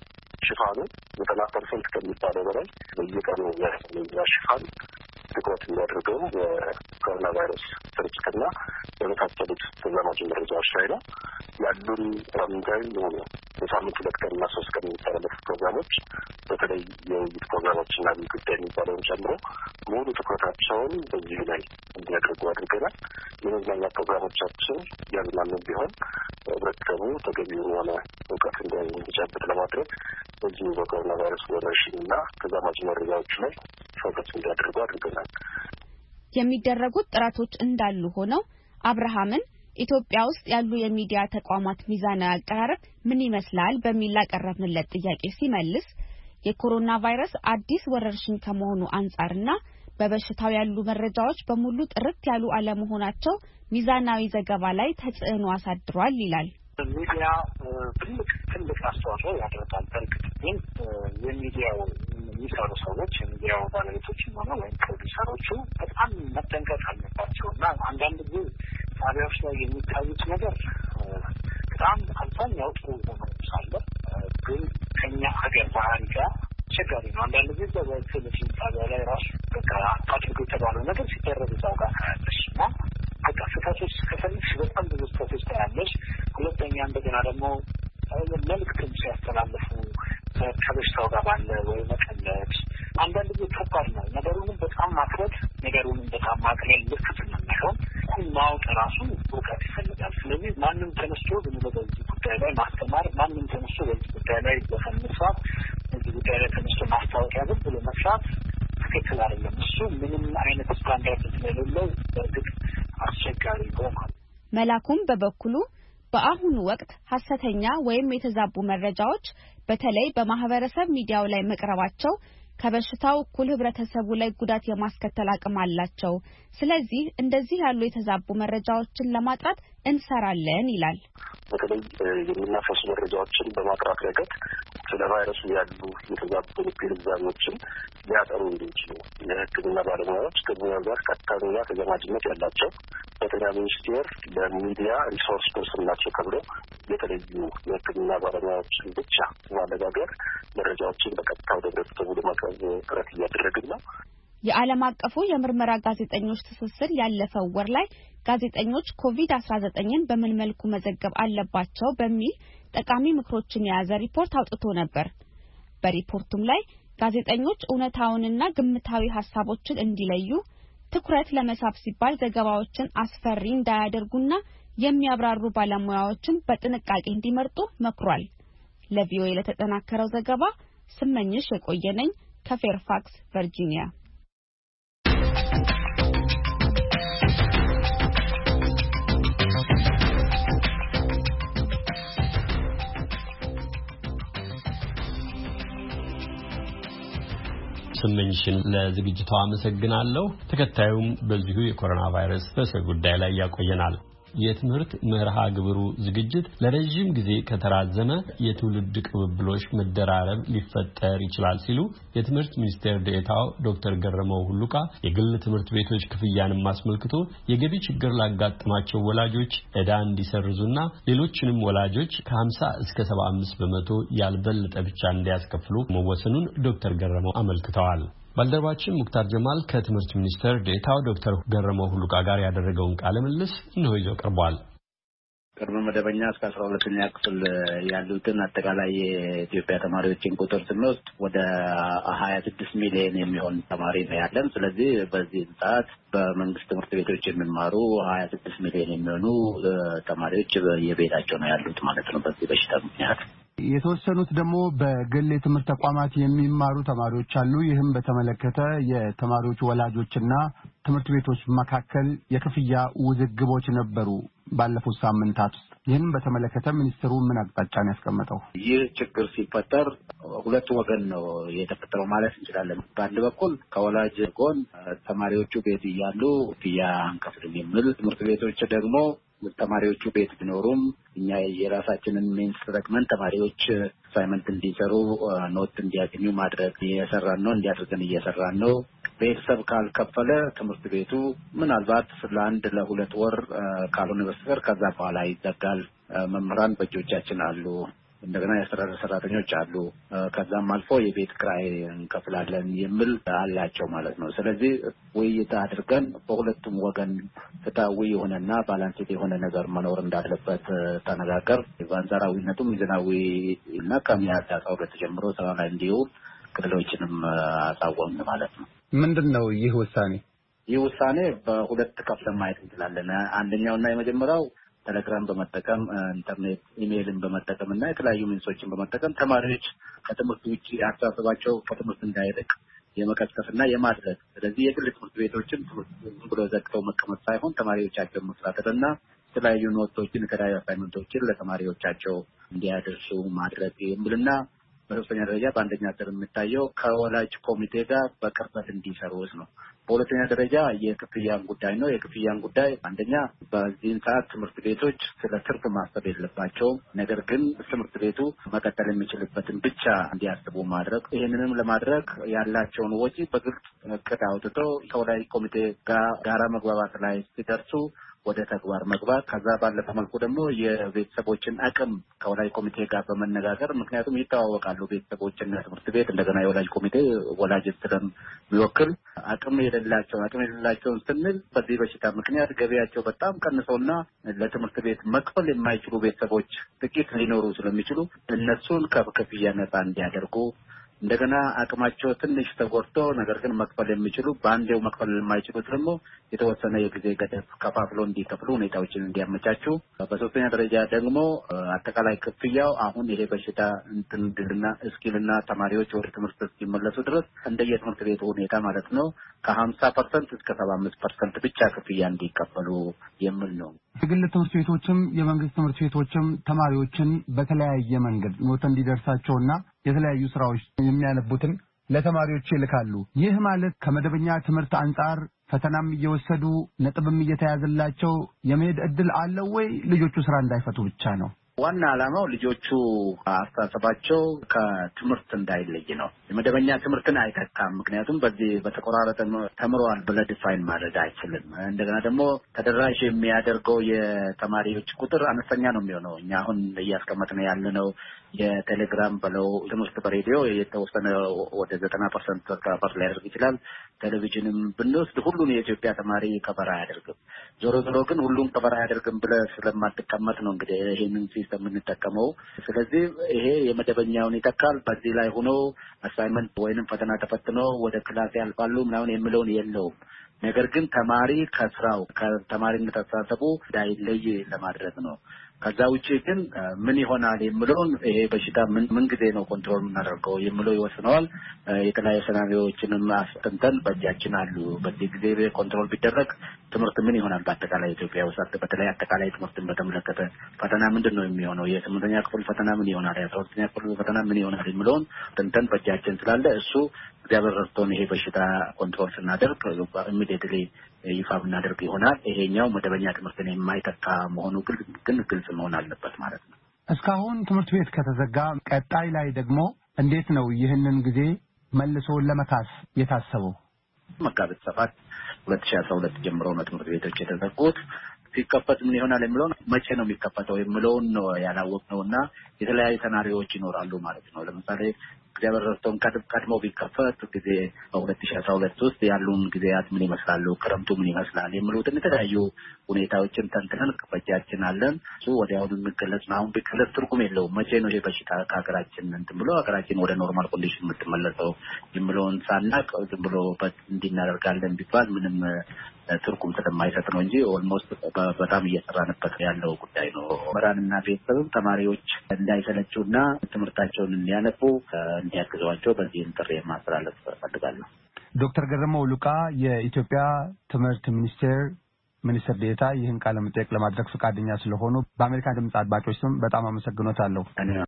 ሽፋኑ 90% ከሚባለው በላይ በየቀኑ የዜና ሽፋን ትኩረት የሚያደርገው የኮሮና ቫይረስ ስርጭትና በመሳሰሉት ተዛማጅ መረጃዎች ላይ ነው። ያሉን ሳምንታዊ የሆኑ በሳምንት 2 ቀንና 3 ቀን የሚተላለፉ ፕሮግራሞች በተለይ የውይይት ፕሮግራሞችና ጉዳይ የሚባለውን ጨምሮ ሙሉ ትኩረታቸውን በዚህ ላይ እንዲያደርጉ አድርገናል። የመዝናኛ ፕሮግራሞቻችን ያዝናኑም ቢሆን ህብረተሰቡ ተገቢውን የሆነ እውቀት እንዲጨብጥ ለማድረግ በዚህ በኮሮና ቫይረስ ወረርሽኝና ተዛማጅ መረጃዎች ላይ ፎከስ እንዲያደርጉ አድርገናል። የሚደረጉት ጥረቶች እንዳሉ ሆነው አብርሃምን ኢትዮጵያ ውስጥ ያሉ የሚዲያ ተቋማት ሚዛናዊ አቀራረብ ምን ይመስላል በሚል ያቀረብንለት ጥያቄ ሲመልስ የኮሮና ቫይረስ አዲስ ወረርሽኝ ከመሆኑ አንጻርና በበሽታው ያሉ መረጃዎች በሙሉ ጥርት ያሉ አለመሆናቸው ሚዛናዊ ዘገባ ላይ ተጽዕኖ አሳድሯል ይላል። ሚዲያ ትልቅ አስተዋጽኦ ያደርጋል። በእርግጥ ግን የሚዲያው የሚሰሩ ሰዎች የሚዲያው ባለቤቶችም ሆነ ወይም ፕሮዲውሰሮቹ በጣም መጠንቀቅ አለባቸው እና አንዳንድ ጊዜ ጣቢያዎች ላይ የሚታዩት ነገር በጣም አብዛኛው ጥሩ ሆኖ ሳለ ግን ከኛ ሀገር ባህሪ ጋር ቸጋሪ ነው። አንዳንድ ጊዜ በቴሌቪዥን ጣቢያ ላይ ራሱ በቃ አድርጎ የተባለው ነገር ሲደረግ እዛው ጋር ታያለሽ እና በቃ ስህተቶች ከፈልግሽ በጣም ብዙ ስህተቶች ታያለሽ። ሁለተኛ እንደገና ደግሞ መልዕክትም ሲያስተላልፉ ከበሽታው ጋር ባለ ወይ መቀለድ አንዳንድ ጊዜ ከባድ ነው። ነገሩንም በጣም ማክረት፣ ነገሩንም በጣም ማቅለል ልክት ነው። ማወቅ ራሱ እውቀት ይፈልጋል። ስለዚህ ማንም ተነስቶ ዝም ብሎ በዚህ ጉዳይ ላይ ማስተማር፣ ማንም ተነስቶ በዚህ ጉዳይ ላይ መስራት፣ በዚህ ጉዳይ ላይ ተነስቶ ማስታወቂያ ዝም ብሎ መስራት ትክክል አይደለም። እሱ ምንም አይነት ስታንዳርድ ስለሌለው በእርግጥ አስቸጋሪ ይሆናል። መላኩም በበኩሉ በአሁኑ ወቅት ሐሰተኛ ወይም የተዛቡ መረጃዎች በተለይ በማህበረሰብ ሚዲያው ላይ መቅረባቸው ከበሽታው እኩል ህብረተሰቡ ላይ ጉዳት የማስከተል አቅም አላቸው። ስለዚህ እንደዚህ ያሉ የተዛቡ መረጃዎችን ለማጥራት እንሰራለን ይላል። በተለይ የሚናፈሱ መረጃዎችን በማጥራት ረገድ ስለ ቫይረሱ ያሉ የተዛቡ ግንዛቤዎችን ሊያጠሩ እንዲችሉ የሕክምና ባለሙያዎች ከሙያ ጋር ቀጥተኛ ተዘማጅነት ያላቸው በጤና ሚኒስቴር ለሚዲያ ሪሶርስ ፐርሰን ናቸው ተብለው የተለዩ የሕክምና ባለሙያዎችን ብቻ ማነጋገር መረጃዎችን በቀጥታ ወደ ህብረተሰቡ ለማቅረብ ጥረት እያደረግን ነው። የዓለም አቀፉ የምርመራ ጋዜጠኞች ትስስር ያለፈው ወር ላይ ጋዜጠኞች ኮቪድ-19ን በምን መልኩ መዘገብ አለባቸው በሚል ጠቃሚ ምክሮችን የያዘ ሪፖርት አውጥቶ ነበር። በሪፖርቱም ላይ ጋዜጠኞች እውነታውንና ግምታዊ ሐሳቦችን እንዲለዩ፣ ትኩረት ለመሳብ ሲባል ዘገባዎችን አስፈሪ እንዳያደርጉና የሚያብራሩ ባለሙያዎችን በጥንቃቄ እንዲመርጡ መክሯል። ለቪኦኤ ለተጠናከረው ዘገባ ስመኝሽ የቆየነኝ ከፌርፋክስ ቨርጂኒያ። ስመኝሽን ለዝግጅቷ አመሰግናለሁ። ተከታዩም በዚሁ የኮሮና ቫይረስ ርዕሰ ጉዳይ ላይ ያቆየናል። የትምህርት መርሃ ግብሩ ዝግጅት ለረጅም ጊዜ ከተራዘመ የትውልድ ቅብብሎሽ መደራረብ ሊፈጠር ይችላል ሲሉ የትምህርት ሚኒስቴር ዴኤታው ዶክተር ገረመው ሁሉቃ የግል ትምህርት ቤቶች ክፍያንም አስመልክቶ የገቢ ችግር ላጋጠማቸው ወላጆች ዕዳ እንዲሰርዙና ሌሎችንም ወላጆች ከ50 እስከ 75 በመቶ ያልበለጠ ብቻ እንዲያስከፍሉ መወሰኑን ዶክተር ገረመው አመልክተዋል። ባልደረባችን ሙክታር ጀማል ከትምህርት ሚኒስቴር ዴኤታው ዶክተር ገረመው ሁሉቃ ጋር ያደረገውን ቃለ ምልልስ ነው ይዞ ቀርቧል። ቅድመ መደበኛ እስከ 12ኛ ክፍል ያሉትን አጠቃላይ የኢትዮጵያ ተማሪዎችን ቁጥር ስንወስድ ወደ 26 ሚሊዮን የሚሆን ተማሪ ነው ያለን። ስለዚህ በዚህ ሰዓት በመንግስት ትምህርት ቤቶች የሚማሩ 26 ሚሊዮን የሚሆኑ ተማሪዎች በየቤታቸው ነው ያሉት ማለት ነው በዚህ በሽታ ምክንያት። የተወሰኑት ደግሞ በግል የትምህርት ተቋማት የሚማሩ ተማሪዎች አሉ። ይህም በተመለከተ የተማሪዎች ወላጆችና ትምህርት ቤቶች መካከል የክፍያ ውዝግቦች ነበሩ ባለፉት ሳምንታት ውስጥ። ይህን በተመለከተ ሚኒስትሩ ምን አቅጣጫን ያስቀመጠው? ይህ ችግር ሲፈጠር ሁለት ወገን ነው የተፈጠረው ማለት እንችላለን። በአንድ በኩል ከወላጅ ጎን ተማሪዎቹ ቤት እያሉ ክፍያ አንከፍልም የሚል፣ ትምህርት ቤቶች ደግሞ ተማሪዎቹ ቤት ቢኖሩም እኛ የራሳችንን ሜንስ ተጠቅመን ተማሪዎች አሳይመንት እንዲሰሩ ኖት እንዲያገኙ ማድረግ እየሰራን ነው፣ እንዲያደርገን እየሰራን ነው። ቤተሰብ ካልከፈለ ትምህርት ቤቱ ምናልባት ለአንድ ለሁለት ወር ካልሆነ በስተቀር ከዛ በኋላ ይዘጋል። መምህራን በእጆቻችን አሉ፣ እንደገና የአስተዳደር ሰራተኞች አሉ፣ ከዛም አልፎ የቤት ኪራይ እንከፍላለን የሚል አላቸው ማለት ነው። ስለዚህ ውይይት አድርገን በሁለቱም ወገን ፍትሃዊ የሆነና ባላንስ የሆነ ነገር መኖር እንዳለበት ተነጋገር። በአንጻራዊነቱም ሚዛናዊ እና ከሚያዝያ 12 ጀምሮ ስራ ላይ እንዲውል ክልሎችንም አሳወቅን ማለት ነው። ምንድነው ይህ ውሳኔ? ይህ ውሳኔ በሁለት ከፍለን ማየት እንችላለን። አንደኛውና የመጀመሪያው ቴሌግራም በመጠቀም ኢንተርኔት ኢሜይልን በመጠቀም እና የተለያዩ ሚንሶችን በመጠቀም ተማሪዎች ከትምህርት ውጪ አስተሳሰባቸው ከትምህርት እንዳይርቅ የመቀስቀስና የማድረግ። ስለዚህ የግል ትምህርት ቤቶችን ዝም ብሎ ዘግተው መቀመጥ ሳይሆን ተማሪዎቻቸው መከታተልና የተለያዩ ኖቶችን የተለያዩ አሳይመንቶችን ለተማሪዎቻቸው እንዲያደርሱ ማድረግ የሚልና በሶስተኛ ደረጃ በአንደኛ ደረጃ የሚታየው ከወላጅ ኮሚቴ ጋር በቅርበት እንዲሰሩ ነው። በሁለተኛ ደረጃ የክፍያን ጉዳይ ነው። የክፍያን ጉዳይ አንደኛ በዚህን ሰዓት ትምህርት ቤቶች ስለ ትርፍ ማሰብ የለባቸውም። ነገር ግን ትምህርት ቤቱ መቀጠል የሚችልበትን ብቻ እንዲያስቡ ማድረግ። ይህንንም ለማድረግ ያላቸውን ወጪ በግልጽ እቅድ አውጥተው ከወላጅ ኮሚቴ ጋራ መግባባት ላይ ሲደርሱ ወደ ተግባር መግባት። ከዛ ባለፈ መልኩ ደግሞ የቤተሰቦችን አቅም ከወላጅ ኮሚቴ ጋር በመነጋገር ምክንያቱም ይተዋወቃሉ ቤተሰቦችና ትምህርት ቤት እንደገና የወላጅ ኮሚቴ ወላጅ ስለሚወክል አቅም የሌላቸውን ስንል በዚህ በሽታ ምክንያት ገቢያቸው በጣም ቀንሰውና ለትምህርት ቤት መክፈል የማይችሉ ቤተሰቦች ጥቂት ሊኖሩ ስለሚችሉ እነሱን ከክፍያ ነፃ እንዲያደርጉ እንደገና አቅማቸው ትንሽ ተጎድቶ ነገር ግን መክፈል የሚችሉ በአንዴው መክፈል የማይችሉት ደግሞ የተወሰነ የጊዜ ገደብ ከፋፍሎ እንዲከፍሉ ሁኔታዎችን እንዲያመቻቹ። በሶስተኛ ደረጃ ደግሞ አጠቃላይ ክፍያው አሁን ይሄ በሽታ እንድልና እስኪልና ተማሪዎች ወደ ትምህርት እስኪመለሱ ድረስ እንደየትምህርት ቤቱ ሁኔታ ማለት ነው ከ50% እስከ 75% ብቻ ክፍያ እንዲከፈሉ የሚል ነው። የግል ትምህርት ቤቶችም የመንግስት ትምህርት ቤቶችም ተማሪዎችን በተለያየ መንገድ ኖት እንዲደርሳቸውና የተለያዩ ስራዎች የሚያነቡትን ለተማሪዎች ይልካሉ። ይህ ማለት ከመደበኛ ትምህርት አንጻር ፈተናም እየወሰዱ ነጥብም እየተያዘላቸው የመሄድ እድል አለው ወይ? ልጆቹ ስራ እንዳይፈቱ ብቻ ነው? ዋና ዓላማው ልጆቹ አስተሳሰባቸው ከትምህርት እንዳይለይ ነው። የመደበኛ ትምህርትን አይተካም። ምክንያቱም በዚህ በተቆራረጠ ተምሯል ብለህ ዲፋይን ማድረግ አይችልም። እንደገና ደግሞ ተደራሽ የሚያደርገው የተማሪዎች ቁጥር አነስተኛ ነው የሚሆነው። እኛ አሁን እያስቀመጥን ያለነው የቴሌግራም በለው ትምህርት በሬዲዮ የተወሰነ ወደ 90% ከበር ሊያደርግ ይችላል። ቴሌቪዥንም ብንወስድ ሁሉን የኢትዮጵያ ተማሪ ከበር አያደርግም። ዞሮ ግን ሁሉን ከበር አያደርግም ብለህ ስለማትቀመጥ ነው እንግዲህ ይሄንን ሲስተም የምንጠቀመው። ስለዚህ ይሄ የመደበኛውን ይተካል። በዚህ ላይ ሆኖ አሳይመንት ወይንም ፈተና ተፈትኖ ወደ ክላስ ያልፋሉ ምናምን የሚለውን የለውም። ነገር ግን ተማሪ ከስራው ከተማሪነት አስተሳሰቡ እንዳይለይ ለማድረግ ነው። ከዛ ውጪ ግን ምን ይሆናል የሚለውን ይሄ በሽታ ምን ጊዜ ነው ኮንትሮል የምናደርገው የሚለው ይወስነዋል። የተለያዩ ሰናሪዎችንም አስተንተን በእጃችን አሉ። በዚህ ጊዜ ኮንትሮል ቢደረግ ትምህርት ምን ይሆናል በአጠቃላይ ኢትዮጵያ ውስጥ በተለይ አጠቃላይ ትምህርትን በተመለከተ ፈተና ምንድን ነው የሚሆነው፣ የ8ኛ ክፍል ፈተና ምን ይሆናል፣ የ12ኛ ክፍል ፈተና ምን ይሆናል የሚለውን ተንተን በእጃችን ስላለ እሱ እግዚአብሔር ረድቶን ይሄ በሽታ ኮንትሮል ስናደርግ ኢሚዲየትሊ ይፋ ብናደርግ ይሆናል። ይሄኛው መደበኛ ትምህርትን የማይተካ መሆኑ ግን ግልጽ መሆን አለበት ማለት ነው። እስካሁን ትምህርት ቤት ከተዘጋ ቀጣይ ላይ ደግሞ እንዴት ነው ይህንን ጊዜ መልሶ ለመካስ የታሰበው? መጋቢት 7 2012 ጀምሮ ነው ትምህርት ቤቶች የተዘጉት። ሲከፈት ምን ይሆናል የሚለውን መቼ ነው የሚከፈተው የሚለውን ነው ያላወቅነውና የተለያዩ ሰናሪዎች ይኖራሉ ማለት ነው። ለምሳሌ እግዚአብሔር ረድቶን ቀድሞ ቢከፈት ጊዜ በ2012 ውስጥ ያሉን ጊዜያት ምን ይመስላሉ፣ ክረምቱ ምን ይመስላል የሚሉትን የተለያዩ ሁኔታዎችን ተንትነን በእጃችን አለን። እሱ ወዲያውኑ የሚገለጽ ነው። አሁን ቢገለጽ ትርጉም የለውም። መቼ ነው ይሄ በሽታ ከሀገራችን እንትን ብሎ ሀገራችን ወደ ኖርማል ኮንዲሽን የምትመለሰው የሚለውን ሳናቅ ዝም ብሎ እንዲናደርጋለን ቢባል ምንም ትርጉም ስለማይሰጥ ነው እንጂ ኦልሞስት በጣም እየሰራንበት ያለው ጉዳይ ነው። መምህራንና ቤተሰብም ተማሪዎች እንዳይሰለቹና ትምህርታቸውን እንዲያነቡ እንዲያግዟቸው በዚህም ጥሪ ማስተላለፍ እፈልጋለሁ። ዶክተር ገረመው ሉቃ የኢትዮጵያ ትምህርት ሚኒስቴር ሚኒስትር ዴኤታ ይህን ቃለ መጠይቅ ለማድረግ ፈቃደኛ ስለሆኑ በአሜሪካ ድምጽ አድማጮች ስም በጣም አመሰግኖታለሁ።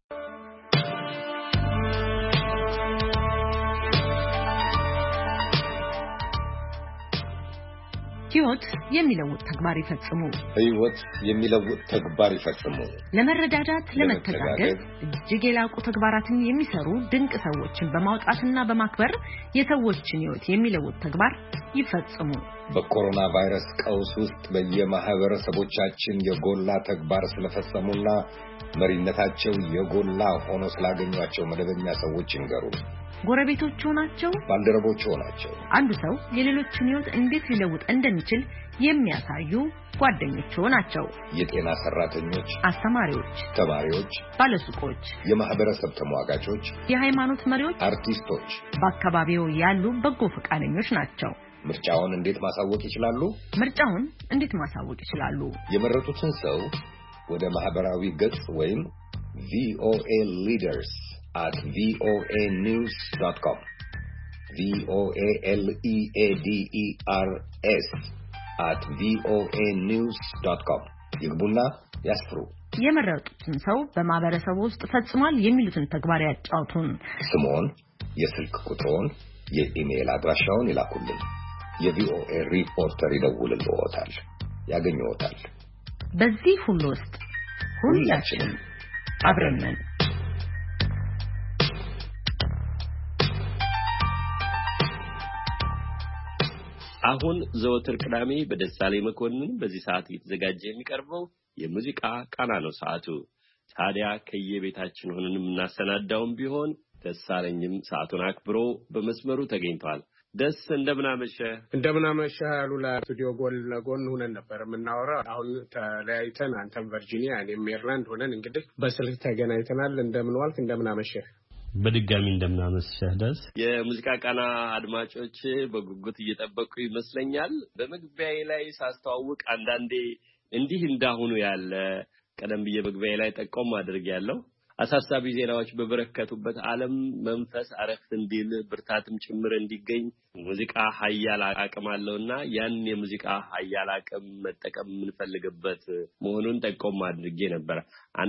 ህይወት የሚለውጥ ተግባር ይፈጽሙ። ህይወት የሚለውጥ ተግባር ይፈጽሙ። ለመረዳዳት ለመተጋገዝ እጅግ የላቁ ተግባራትን የሚሰሩ ድንቅ ሰዎችን በማውጣትና በማክበር የሰዎችን ህይወት የሚለውጥ ተግባር ይፈጽሙ። በኮሮና ቫይረስ ቀውስ ውስጥ በየማህበረሰቦቻችን የጎላ ተግባር ስለፈጸሙና መሪነታቸው የጎላ ሆኖ ስላገኟቸው መደበኛ ሰዎች ይንገሩ። ጎረቤቶች ሆናቸው፣ ባልደረቦች ሆናቸው፣ አንዱ ሰው የሌሎችን ህይወት እንዴት ሊለውጥ እንደሚችል የሚያሳዩ ጓደኞች ሆናቸው። የጤና ሰራተኞች፣ አስተማሪዎች፣ ተማሪዎች፣ ባለሱቆች፣ የማህበረሰብ ተሟጋቾች፣ የሃይማኖት መሪዎች፣ አርቲስቶች፣ በአካባቢው ያሉ በጎ ፈቃደኞች ናቸው። ምርጫውን እንዴት ማሳወቅ ይችላሉ? ምርጫውን እንዴት ማሳወቅ ይችላሉ? የመረጡትን ሰው ወደ ማህበራዊ ገጽ ወይም voaleaders@voanews.com voaleaders@voanews.com ይግቡና ያስፍሩ። የመረጡትን ሰው በማህበረሰቡ ውስጥ ፈጽሟል የሚሉትን ተግባር ያጫውቱን። ስሞን፣ የስልክ ቁጥሮን፣ የኢሜል አድራሻውን ይላኩልን። የቪኦኤ ሪፖርተር ይደውልልዎታል፣ ያገኙዎታል። በዚህ ሁሉ ውስጥ ሁላችንም አብረን ነን። አሁን ዘወትር ቅዳሜ በደሳሌ መኮንን በዚህ ሰዓት እየተዘጋጀ የሚቀርበው የሙዚቃ ቃና ነው ሰዓቱ። ታዲያ ከየቤታችን ሆነን የምናሰናዳውም ቢሆን ደሳለኝም ሰዓቱን አክብሮ በመስመሩ ተገኝቷል። ደስ እንደምናመሸህ አሉላ። ስቱዲዮ ጎን ለጎን ሆነን ነበር የምናወራው። አሁን ተለያይተን አንተም ቨርጂኒያ እኔም ሜሪላንድ ሆነን እንግዲህ በስልክ ተገናኝተናል። እንደምን ዋልክ? እንደምናመሸህ? በድጋሚ እንደምናመሸህ ደስ። የሙዚቃ ቃና አድማጮች በጉጉት እየጠበቁ ይመስለኛል። በመግቢያዬ ላይ ሳስተዋውቅ አንዳንዴ እንዲህ እንዳሁኑ ያለ ቀደም ብዬ በመግቢያዬ ላይ ጠቆም አድርጌያለሁ። አሳሳቢ ዜናዎች በበረከቱበት ዓለም መንፈስ አረፍት እንዲል ብርታትም ጭምር እንዲገኝ ሙዚቃ ኃያል አቅም አለውና ያን የሙዚቃ ኃያል አቅም መጠቀም የምንፈልግበት መሆኑን ጠቆም አድርጌ ነበር።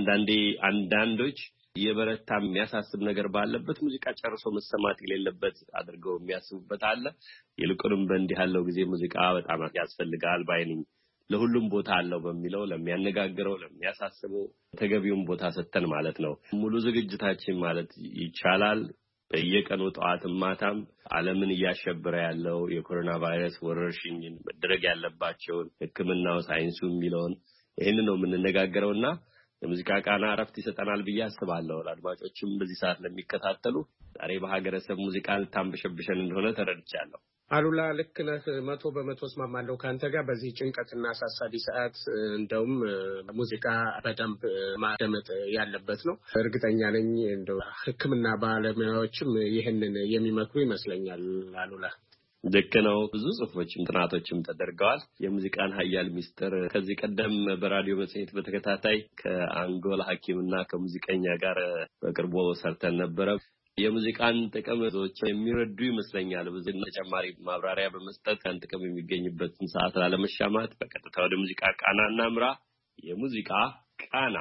አንዳንዶች የበረታ የሚያሳስብ ነገር ባለበት ሙዚቃ ጨርሶ መሰማት የሌለበት አድርገው የሚያስቡበት አለ። ይልቁንም በእንዲህ ያለው ጊዜ ሙዚቃ በጣም ያስፈልጋል ባይነኝ። ለሁሉም ቦታ አለው በሚለው ለሚያነጋግረው ለሚያሳስበው ተገቢውን ቦታ ሰጥተን ማለት ነው። ሙሉ ዝግጅታችን ማለት ይቻላል በየቀኑ ጠዋትም ማታም ዓለምን እያሸበረ ያለው የኮሮና ቫይረስ ወረርሽኝን መደረግ ያለባቸውን ሕክምናው ሳይንሱ የሚለውን ይሄንን ነው የምንነጋገረውና የሙዚቃ ቃና አረፍት ይሰጠናል ብዬ አስባለሁ። ለአድማጮችም በዚህ ሰዓት ለሚከታተሉ ዛሬ በሀገረሰብ ሙዚቃ ልታንበሸብሸን እንደሆነ ተረድቻለሁ። አሉላ ልክ ነህ። 100% እስማማለሁ ካንተ ጋር በዚህ ጭንቀትና አሳሳቢ ሰዓት እንደውም ሙዚቃ በደንብ ማደመጥ ያለበት ነው። እርግጠኛ ነኝ እንደው ሕክምና ባለሙያዎችም ይሄንን የሚመክሩ ይመስለኛል። አሉላ ልክ ነው። ብዙ ጽሁፎችም ጥናቶችም ተደርገዋል። የሙዚቃን ኃያል ሚስጥር ከዚህ ቀደም በራዲዮ መጽሔት በተከታታይ ከአንጎል ሐኪምና ከሙዚቀኛ ጋር በቅርቡ ሰርተን ነበረ። የሙዚቃን ጥቅም ብዙዎች የሚረዱ ይመስለኛል። ብዙ ተጨማሪ ማብራሪያ በመስጠት ያን ጥቅም የሚገኝበትን ሰዓት ላለመሻማት በቀጥታ ወደ ሙዚቃ ቃና እናምራ። የሙዚቃ ቃና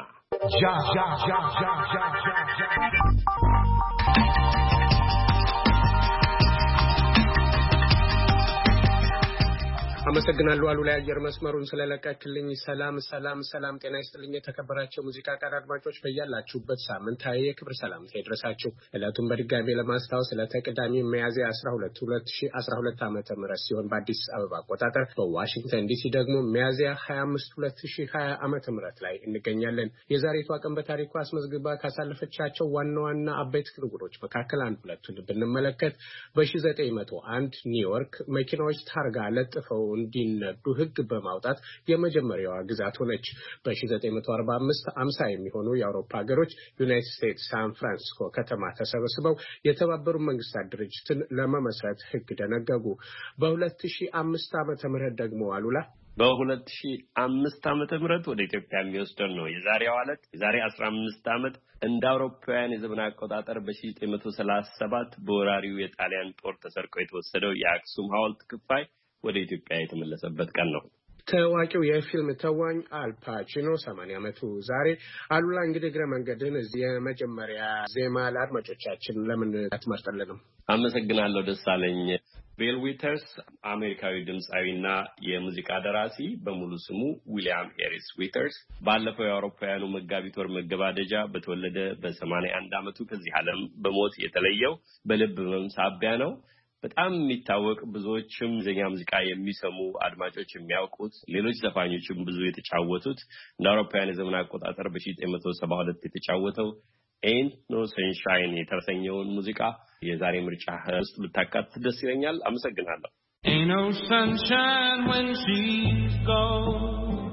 አመሰግናለሁ አሉላ አየር መስመሩን ስለለቀቅልኝ። ሰላም ጤና ይስጥልኝ። የተከበራችሁ ሙዚቃ ቃና አድማጮች በያላችሁበት ሳምንታዊ የክብር ሰላምታ ይድረሳችሁ። ዕለቱን በድጋሚ ለማስታወስ ለተቀዳሚ ሚያዝያ 12 2012 ዓመተ ምህረት ሲሆን በአዲስ አበባ አቆጣጠር በዋሽንግተን ዲሲ ደግሞ ሚያዝያ 25 2020 ዓመተ ምህረት ላይ እንገኛለን። የዛሬቷ ቀን በታሪኩ አስመዝግባ ካሳለፈቻቸው ዋና አበይት ክንውኖች መካከል ሁለቱን ብንመለከት በ1901 ኒውዮርክ መኪናዎች ታርጋ ለጥፈው እንዲነዱ ህግ በማውጣት የመጀመሪያዋ ግዛት ሆነች። በ1945 50 የሚሆኑ የአውሮፓ ሀገሮች ዩናይትድ ስቴትስ ሳን ፍራንሲስኮ ከተማ ተሰብስበው የተባበሩት መንግስታት ድርጅትን ለመመስረት ህግ ደነገጉ። በ2005 ዓመተ ምህረት ደግሞ አሉላ በ2005 ዓመተ ምህረት ወደ ኢትዮጵያ የሚወስደን ነው የዛሬው ዕለት። የዛሬ 15 ዓመት እንደ አውሮፓውያን የዘመን አቆጣጠር በ1937 በወራሪው የጣሊያን ጦር ተሰርቆ የተወሰደው የአክሱም ሐውልት ክፋይ ወደ ኢትዮጵያ የተመለሰበት ቀን ነው። ታዋቂው የፊልም ተዋኝ አል ፓቺኖ 80 ዓመቱ ዛሬ። አሉላ እንግዲህ እግረ መንገድን እዚህ የመጀመሪያ ዜማ ለአድማጮቻችን ለምን አትመርጠልንም? አመሰግናለሁ ደሳለኝ። ቤል ዊተርስ አሜሪካዊ ድምጻዊና የሙዚቃ ደራሲ በሙሉ ስሙ ዊሊያም ሄሪስ ዊተርስ ባለፈው የአውሮፓውያኑ መጋቢት ወር መገባደጃ በተወለደ በ81 ዓመቱ ከዚህ ዓለም በሞት የተለየው በልብ ህመም ሳቢያ ነው። በጣም የሚታወቅ ብዙዎችም ዘኛ ሙዚቃ የሚሰሙ አድማጮች የሚያውቁት ሌሎች ዘፋኞችም ብዙ የተጫወቱት እንደ አውሮፓውያን የዘመን አቆጣጠር በ1972 የተጫወተው Ain't No Sunshine የተሰኘውን ሙዚቃ የዛሬ ምርጫ ውስጥ ብታካትት ደስ ይለኛል። አመሰግናለሁ። Ain't no sunshine when she's gone.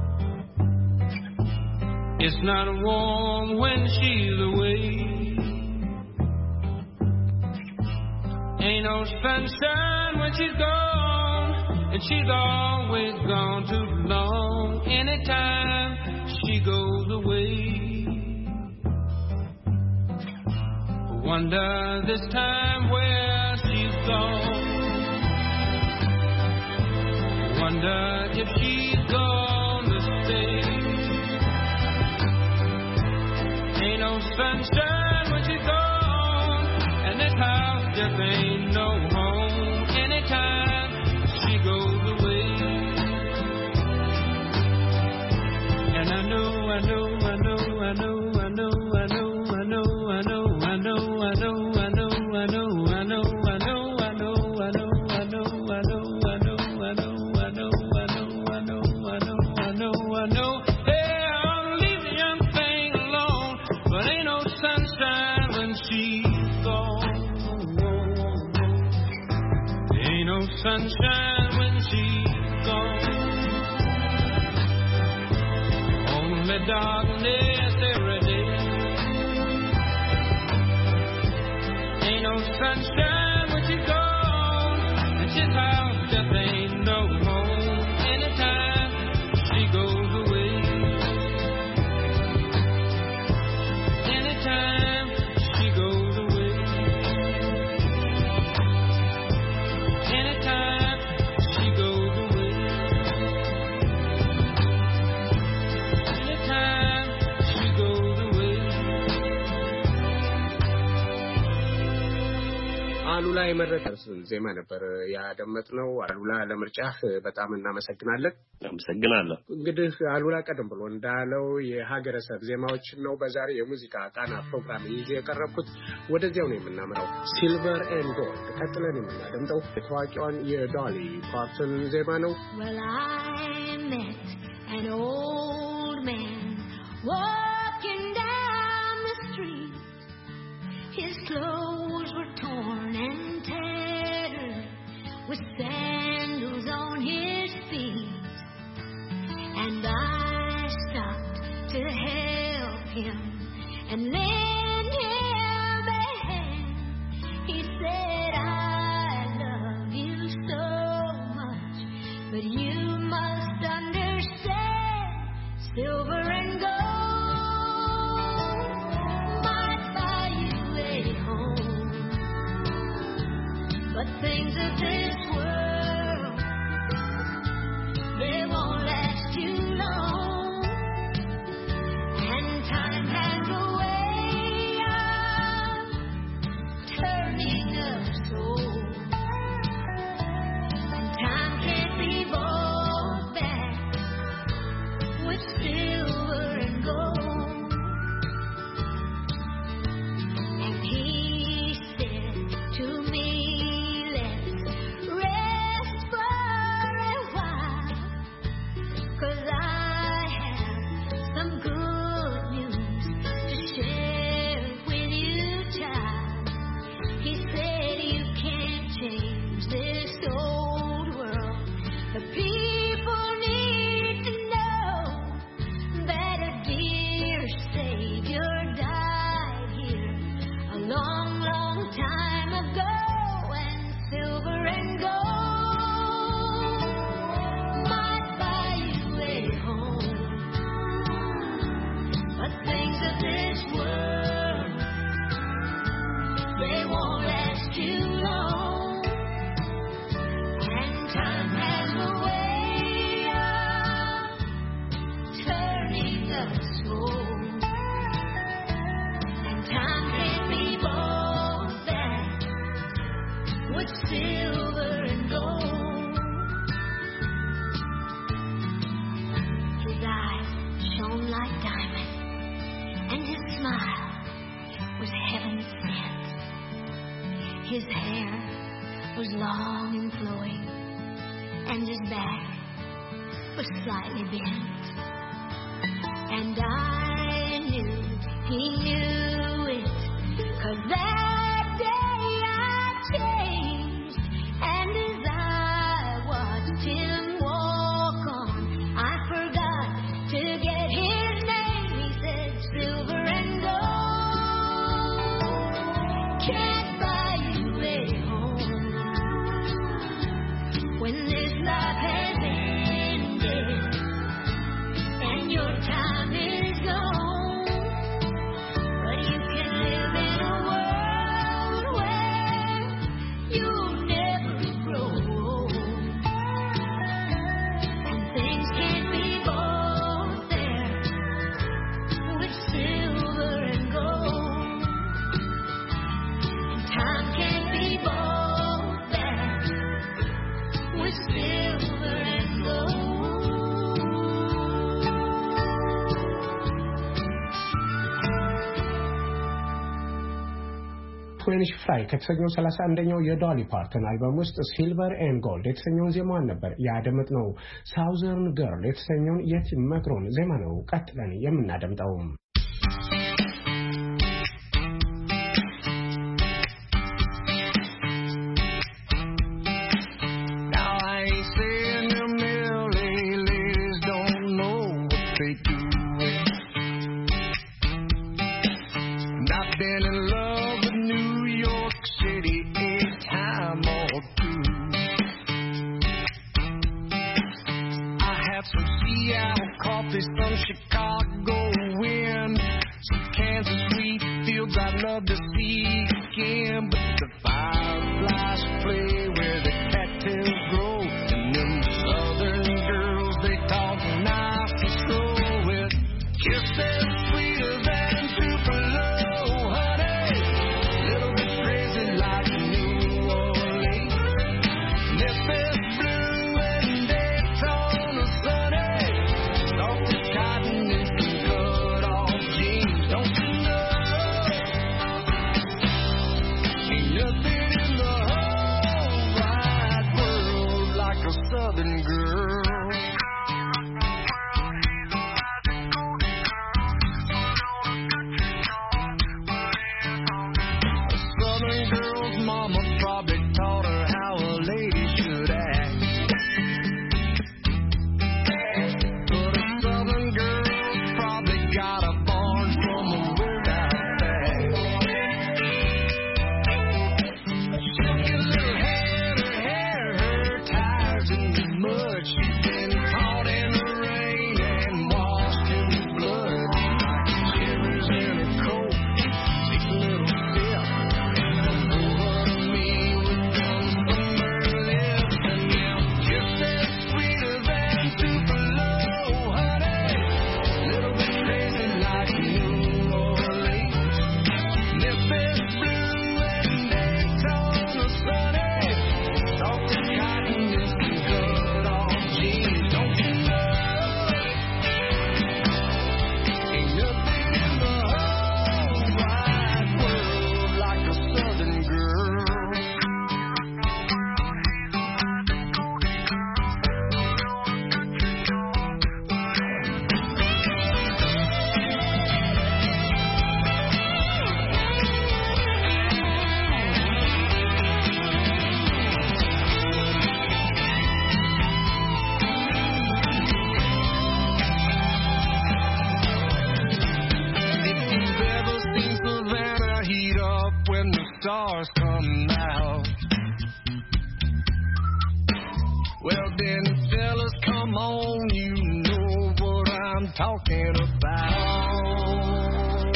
It's not warm when she's away. Ain't no sunshine when she's gone, and she's always gone too long. Anytime she goes away, wonder this time where she's gone. Wonder if she's gonna stay. no sunshine when she's gone, and this house just ain't no home anytime she goes away. And I know sunshine when she's gone. Only darkness every day. Ain't no sunshine when she's gone, and she's house just ain't no home anytime she goes away. Anytime she goes away. Anytime she goes away. Anytime she goes away. አሉላ የመረጠውን ዜማ ነበር ያደመጥነው። አሉላ ለምርጫህ በጣም እናመሰግናለን። አመሰግናለሁ። እንግዲህ አሉላ ቀደም ብሎ እንዳለው የሀገረሰብ ዜማዎችን ነው በዛሬ የሙዚቃ ቃና ፕሮግራም ይዤ የቀረብኩት። ወደዚያው ነው የምናመራው። ሲልቨር ኤንድ ጎልድ ቀጥለን የምናደምጠው የታዋቂዋን የዶሊ ፓርተን ዜማ ነው። Well, I met an old man walking down the street. His clothes were torn and tattered, with sandals on his feet. And I stopped to help him and lend him a hand. He said, I love you so much, but you must understand, silver and gold might buy you a home, but things of this world, they won't last too long. And time has a way of turning us old, and time can't be bought back with silver and gold. And he said to me, let's rest for a while, 'cause I have some good news to share with you, child. He said you can't change this old world. The people need to know that a dear Savior died here a long, long time ago, and silver and gold might buy you a home, but things of this world, they won't last too long. And time has a way of turning us old, and time can't be bought back with silver and gold. His eyes shone like diamonds, and his smile was heaven sent. His hair was long and flowing, and his back was slightly bent. And I knew he knew it, 'cause that day I changed, and as I watched him walk on, I forgot to get his name. He said, silver and gold can't buy you a home when this life has ended and your time is gone. But 20 Fly ከተሰኘው 31ኛው የዶሊ ፓርተን አልበም ውስጥ Silver and Gold የተሰኘውን ዜማዋን ነበር ያደመጥነው። Southern Girl የተሰኘውን የቲም መክሮን ዜማ ነው ቀጥለን የምናደምጠው። From Chicago wind, some Kansas wheat fields I'd love to see again, but the fireflies play where the cattails grow, and them southern girls they talk nice and slow with kisses sweeter than Tupelo, honey, little bit crazy like New Orleans, Memphis blue and Daytona sunny. Southern girl. A Southern girl's mama probably taught her how a lady should act. But a Southern girl's probably got a barn from a road out back. Silky little head, her hair, her tires in the mud. She's been caught in the rain and washed in the blood. Shivers in her coat, takes a little sip. Comes over to me with them summer lips, and them kisses sweeter than Tupelo, honey. Little bit crazy like New Orleans, Memphis blue and Daytona sunny. Talking cotton is good off jeans, don't you know? Ain't nothing in the whole wide world like a Southern girl. If you've ever seen Savannah heat up when the stars come out, well then fellas come on, you know what I'm talking about.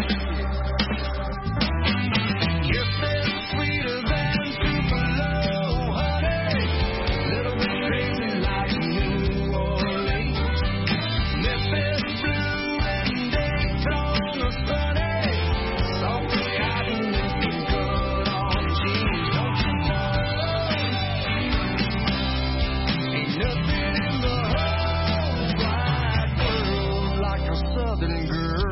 Kisses sweeter than Tupelo, honey. Little bit crazy like New Orleans, Memphis blue and Daytona sunny. Soft cotton and some good off jeans, don't you know? Ain't nothing in the whole wide world like a Southern girl.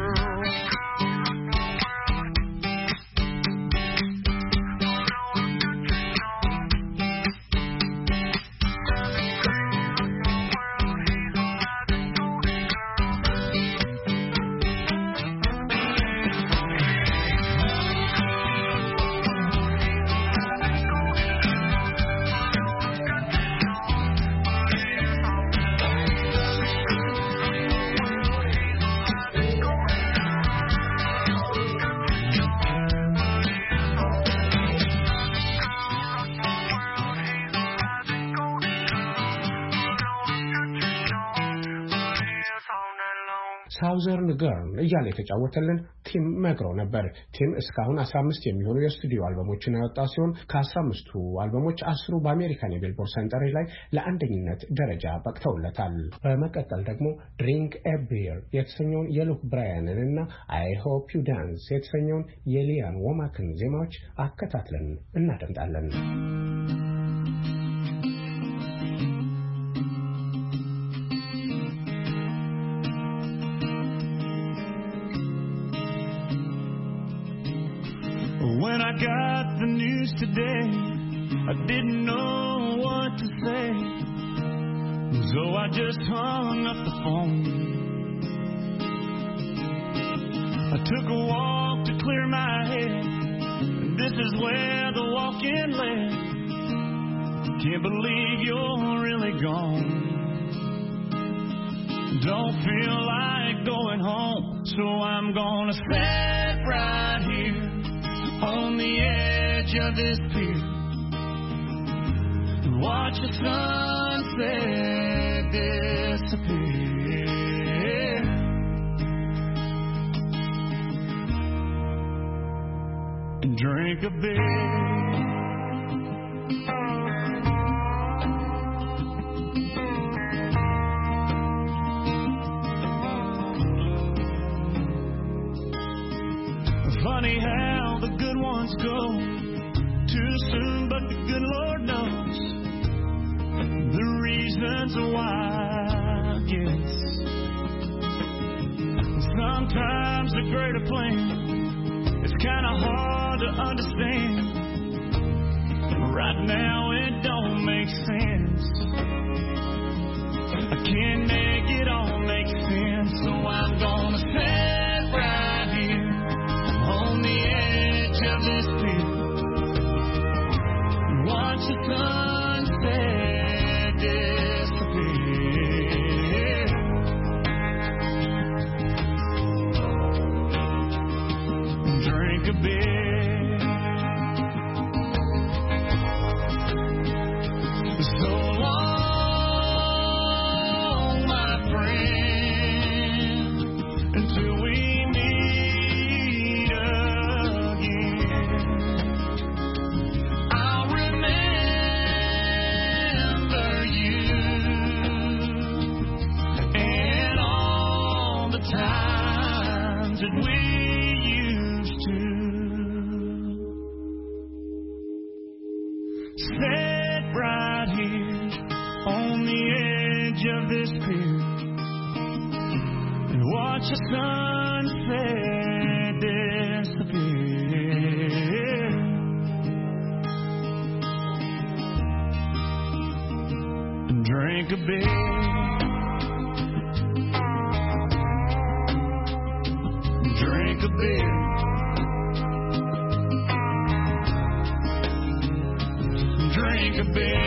ሳውዘርን ገርል እያለ የተጫወተልን ቲም መክሮ ነበር። ቲም እስካሁን 15 የሚሆኑ የስቱዲዮ አልበሞችን ያወጣ ሲሆን ከ15ቱ አልበሞች 10ሩ በአሜሪካን የቢልቦርድ ሰንጠረዥ ላይ ለአንደኝነት ደረጃ በቅተውለታል። በመቀጠል ደግሞ ድሪንክ ኤ ቢር የተሰኘውን የሉክ ብራያንን እና አይ ሆፕ ዩ ዳንስ የተሰኘውን የሊያን ወማክን ዜማዎች አከታትለን እናደምጣለን። When I got the news today, I didn't know what to say, so I just hung up the phone. I took a walk to clear my head, and this is where the walk-in led. Can't believe you're really gone. Don't feel like going home, so I'm gonna sit right here on the edge of this pier and watch the sunset disappear. And drink a beer. Funny how the good ones go too soon, but the good Lord knows the reasons why, I guess. Sometimes the greater plan is kind of hard to understand. Right now it don't make sense. I can't make it all make sense, so I'm gonna sit right here on the edge of this pit, watch the sunset disappear. Drink a beer. So long, my friend, until we meet again. I'll remember you and all the times that we used to sit right here on the edge of this pier and watch the sunset disappear. And drink a beer. Drink a beer. Drink a beer.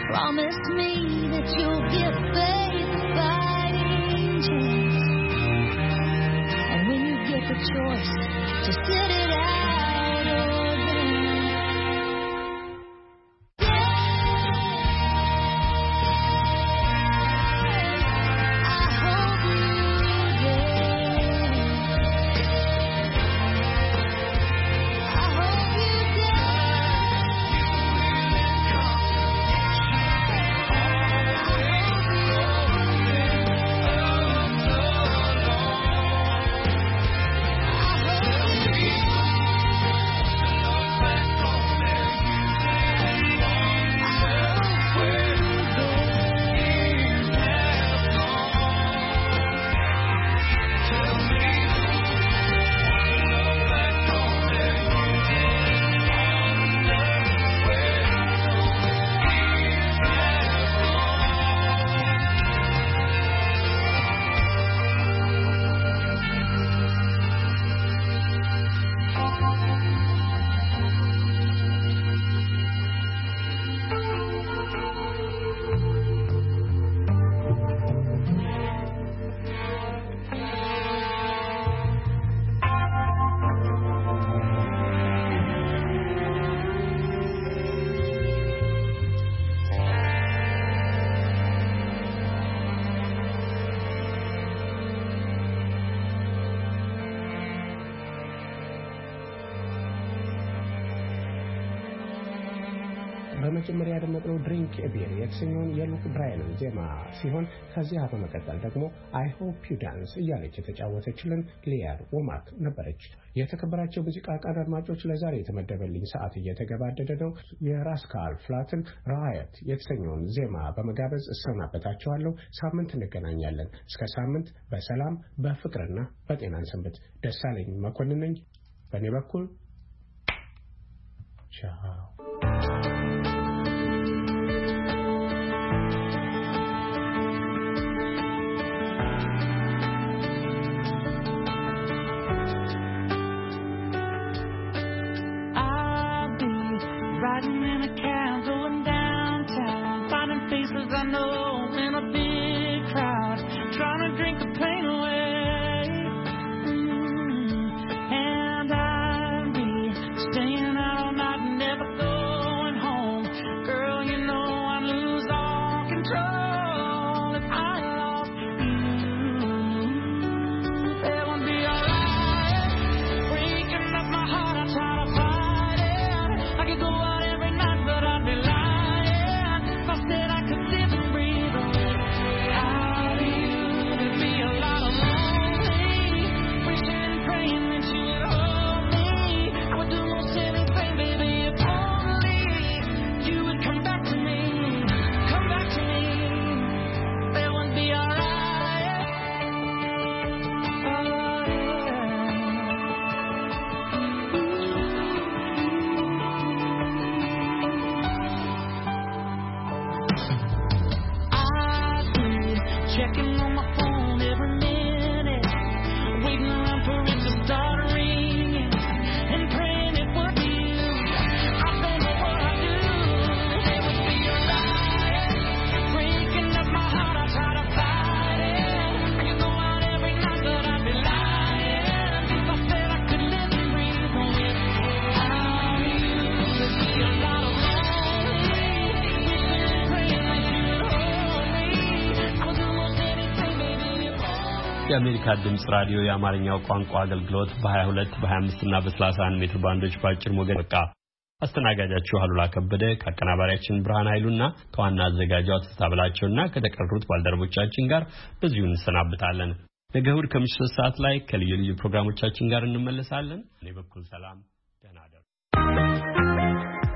Promise me that you'll give faith a fighting chance. And when you get the choice to sit it out again. በመጀመሪያ ያደመጥነው ድሪንክ ኤ ቢር የተሰኘውን የሉክ ብራያንን ዜማ ሲሆን ከዚያ በመቀጠል ደግሞ አይ ሆፕ ዩ ዳንስ እያለች የተጫወተችልን ሊያር ወማክ ነበረች። የተከበራቸው ሙዚቃ ቃና አድማጮች ለዛሬ የተመደበልኝ ሰዓት እየተገባደደ ነው። የራስካል ፍላትን ራየት የተሰኘውን ዜማ በመጋበዝ እሰናበታችኋለሁ። ሳምንት እንገናኛለን። እስከ ሳምንት በሰላም በፍቅርና በጤናን ሰንብት። ደሳለኝ መኮንን ነኝ። በእኔ በኩል ቻው። Riding in a cab going downtown, finding faces I know in a big crowd, trying to drink the pain away. And I'd be staying out all night and never going home. Girl, you know I'd lose all control if I lost you. It would be alright, breaking up my heart, I try to fight it. I could go out every night, but I'd be lying if I said I could live and breathe without you. There'd be a lot of lonely, wishing and praying that you would hold me. I would do most anything, baby, if only you would come back to me, come back to me. It would be alright. Oh, I've been checking on my phone every minute, waiting around for it to start ringing, and praying it would be you. I don't know what I'd do. It would be alright, breaking up my heart, I try to fight it. I could go out every night, but I'd be lying if I said I could live and breathe without you. There'd be a lot of lonely, wishing and praying that you would hold me. I would do most anything, baby, if only. የአሜሪካ ድምጽ ራዲዮ የአማርኛው ቋንቋ አገልግሎት በ22 በ25 እና በ31 ሜትር ባንዶች በአጭር ሞገድ በቃ አስተናጋጃችሁ አሉላ ከበደ ከአቀናባሪያችን ብርሃን ኃይሉና ከዋና አዘጋጇ ተስታብላቸውና ከተቀሩት ባልደረቦቻችን ጋር በዚሁ እንሰናብታለን። ነገ እሑድ ከምሽቱ 3 ሰዓት ላይ ከልዩ ልዩ ፕሮግራሞቻችን ጋር እንመለሳለን። እኔ በኩል ሰላም፣ ደህና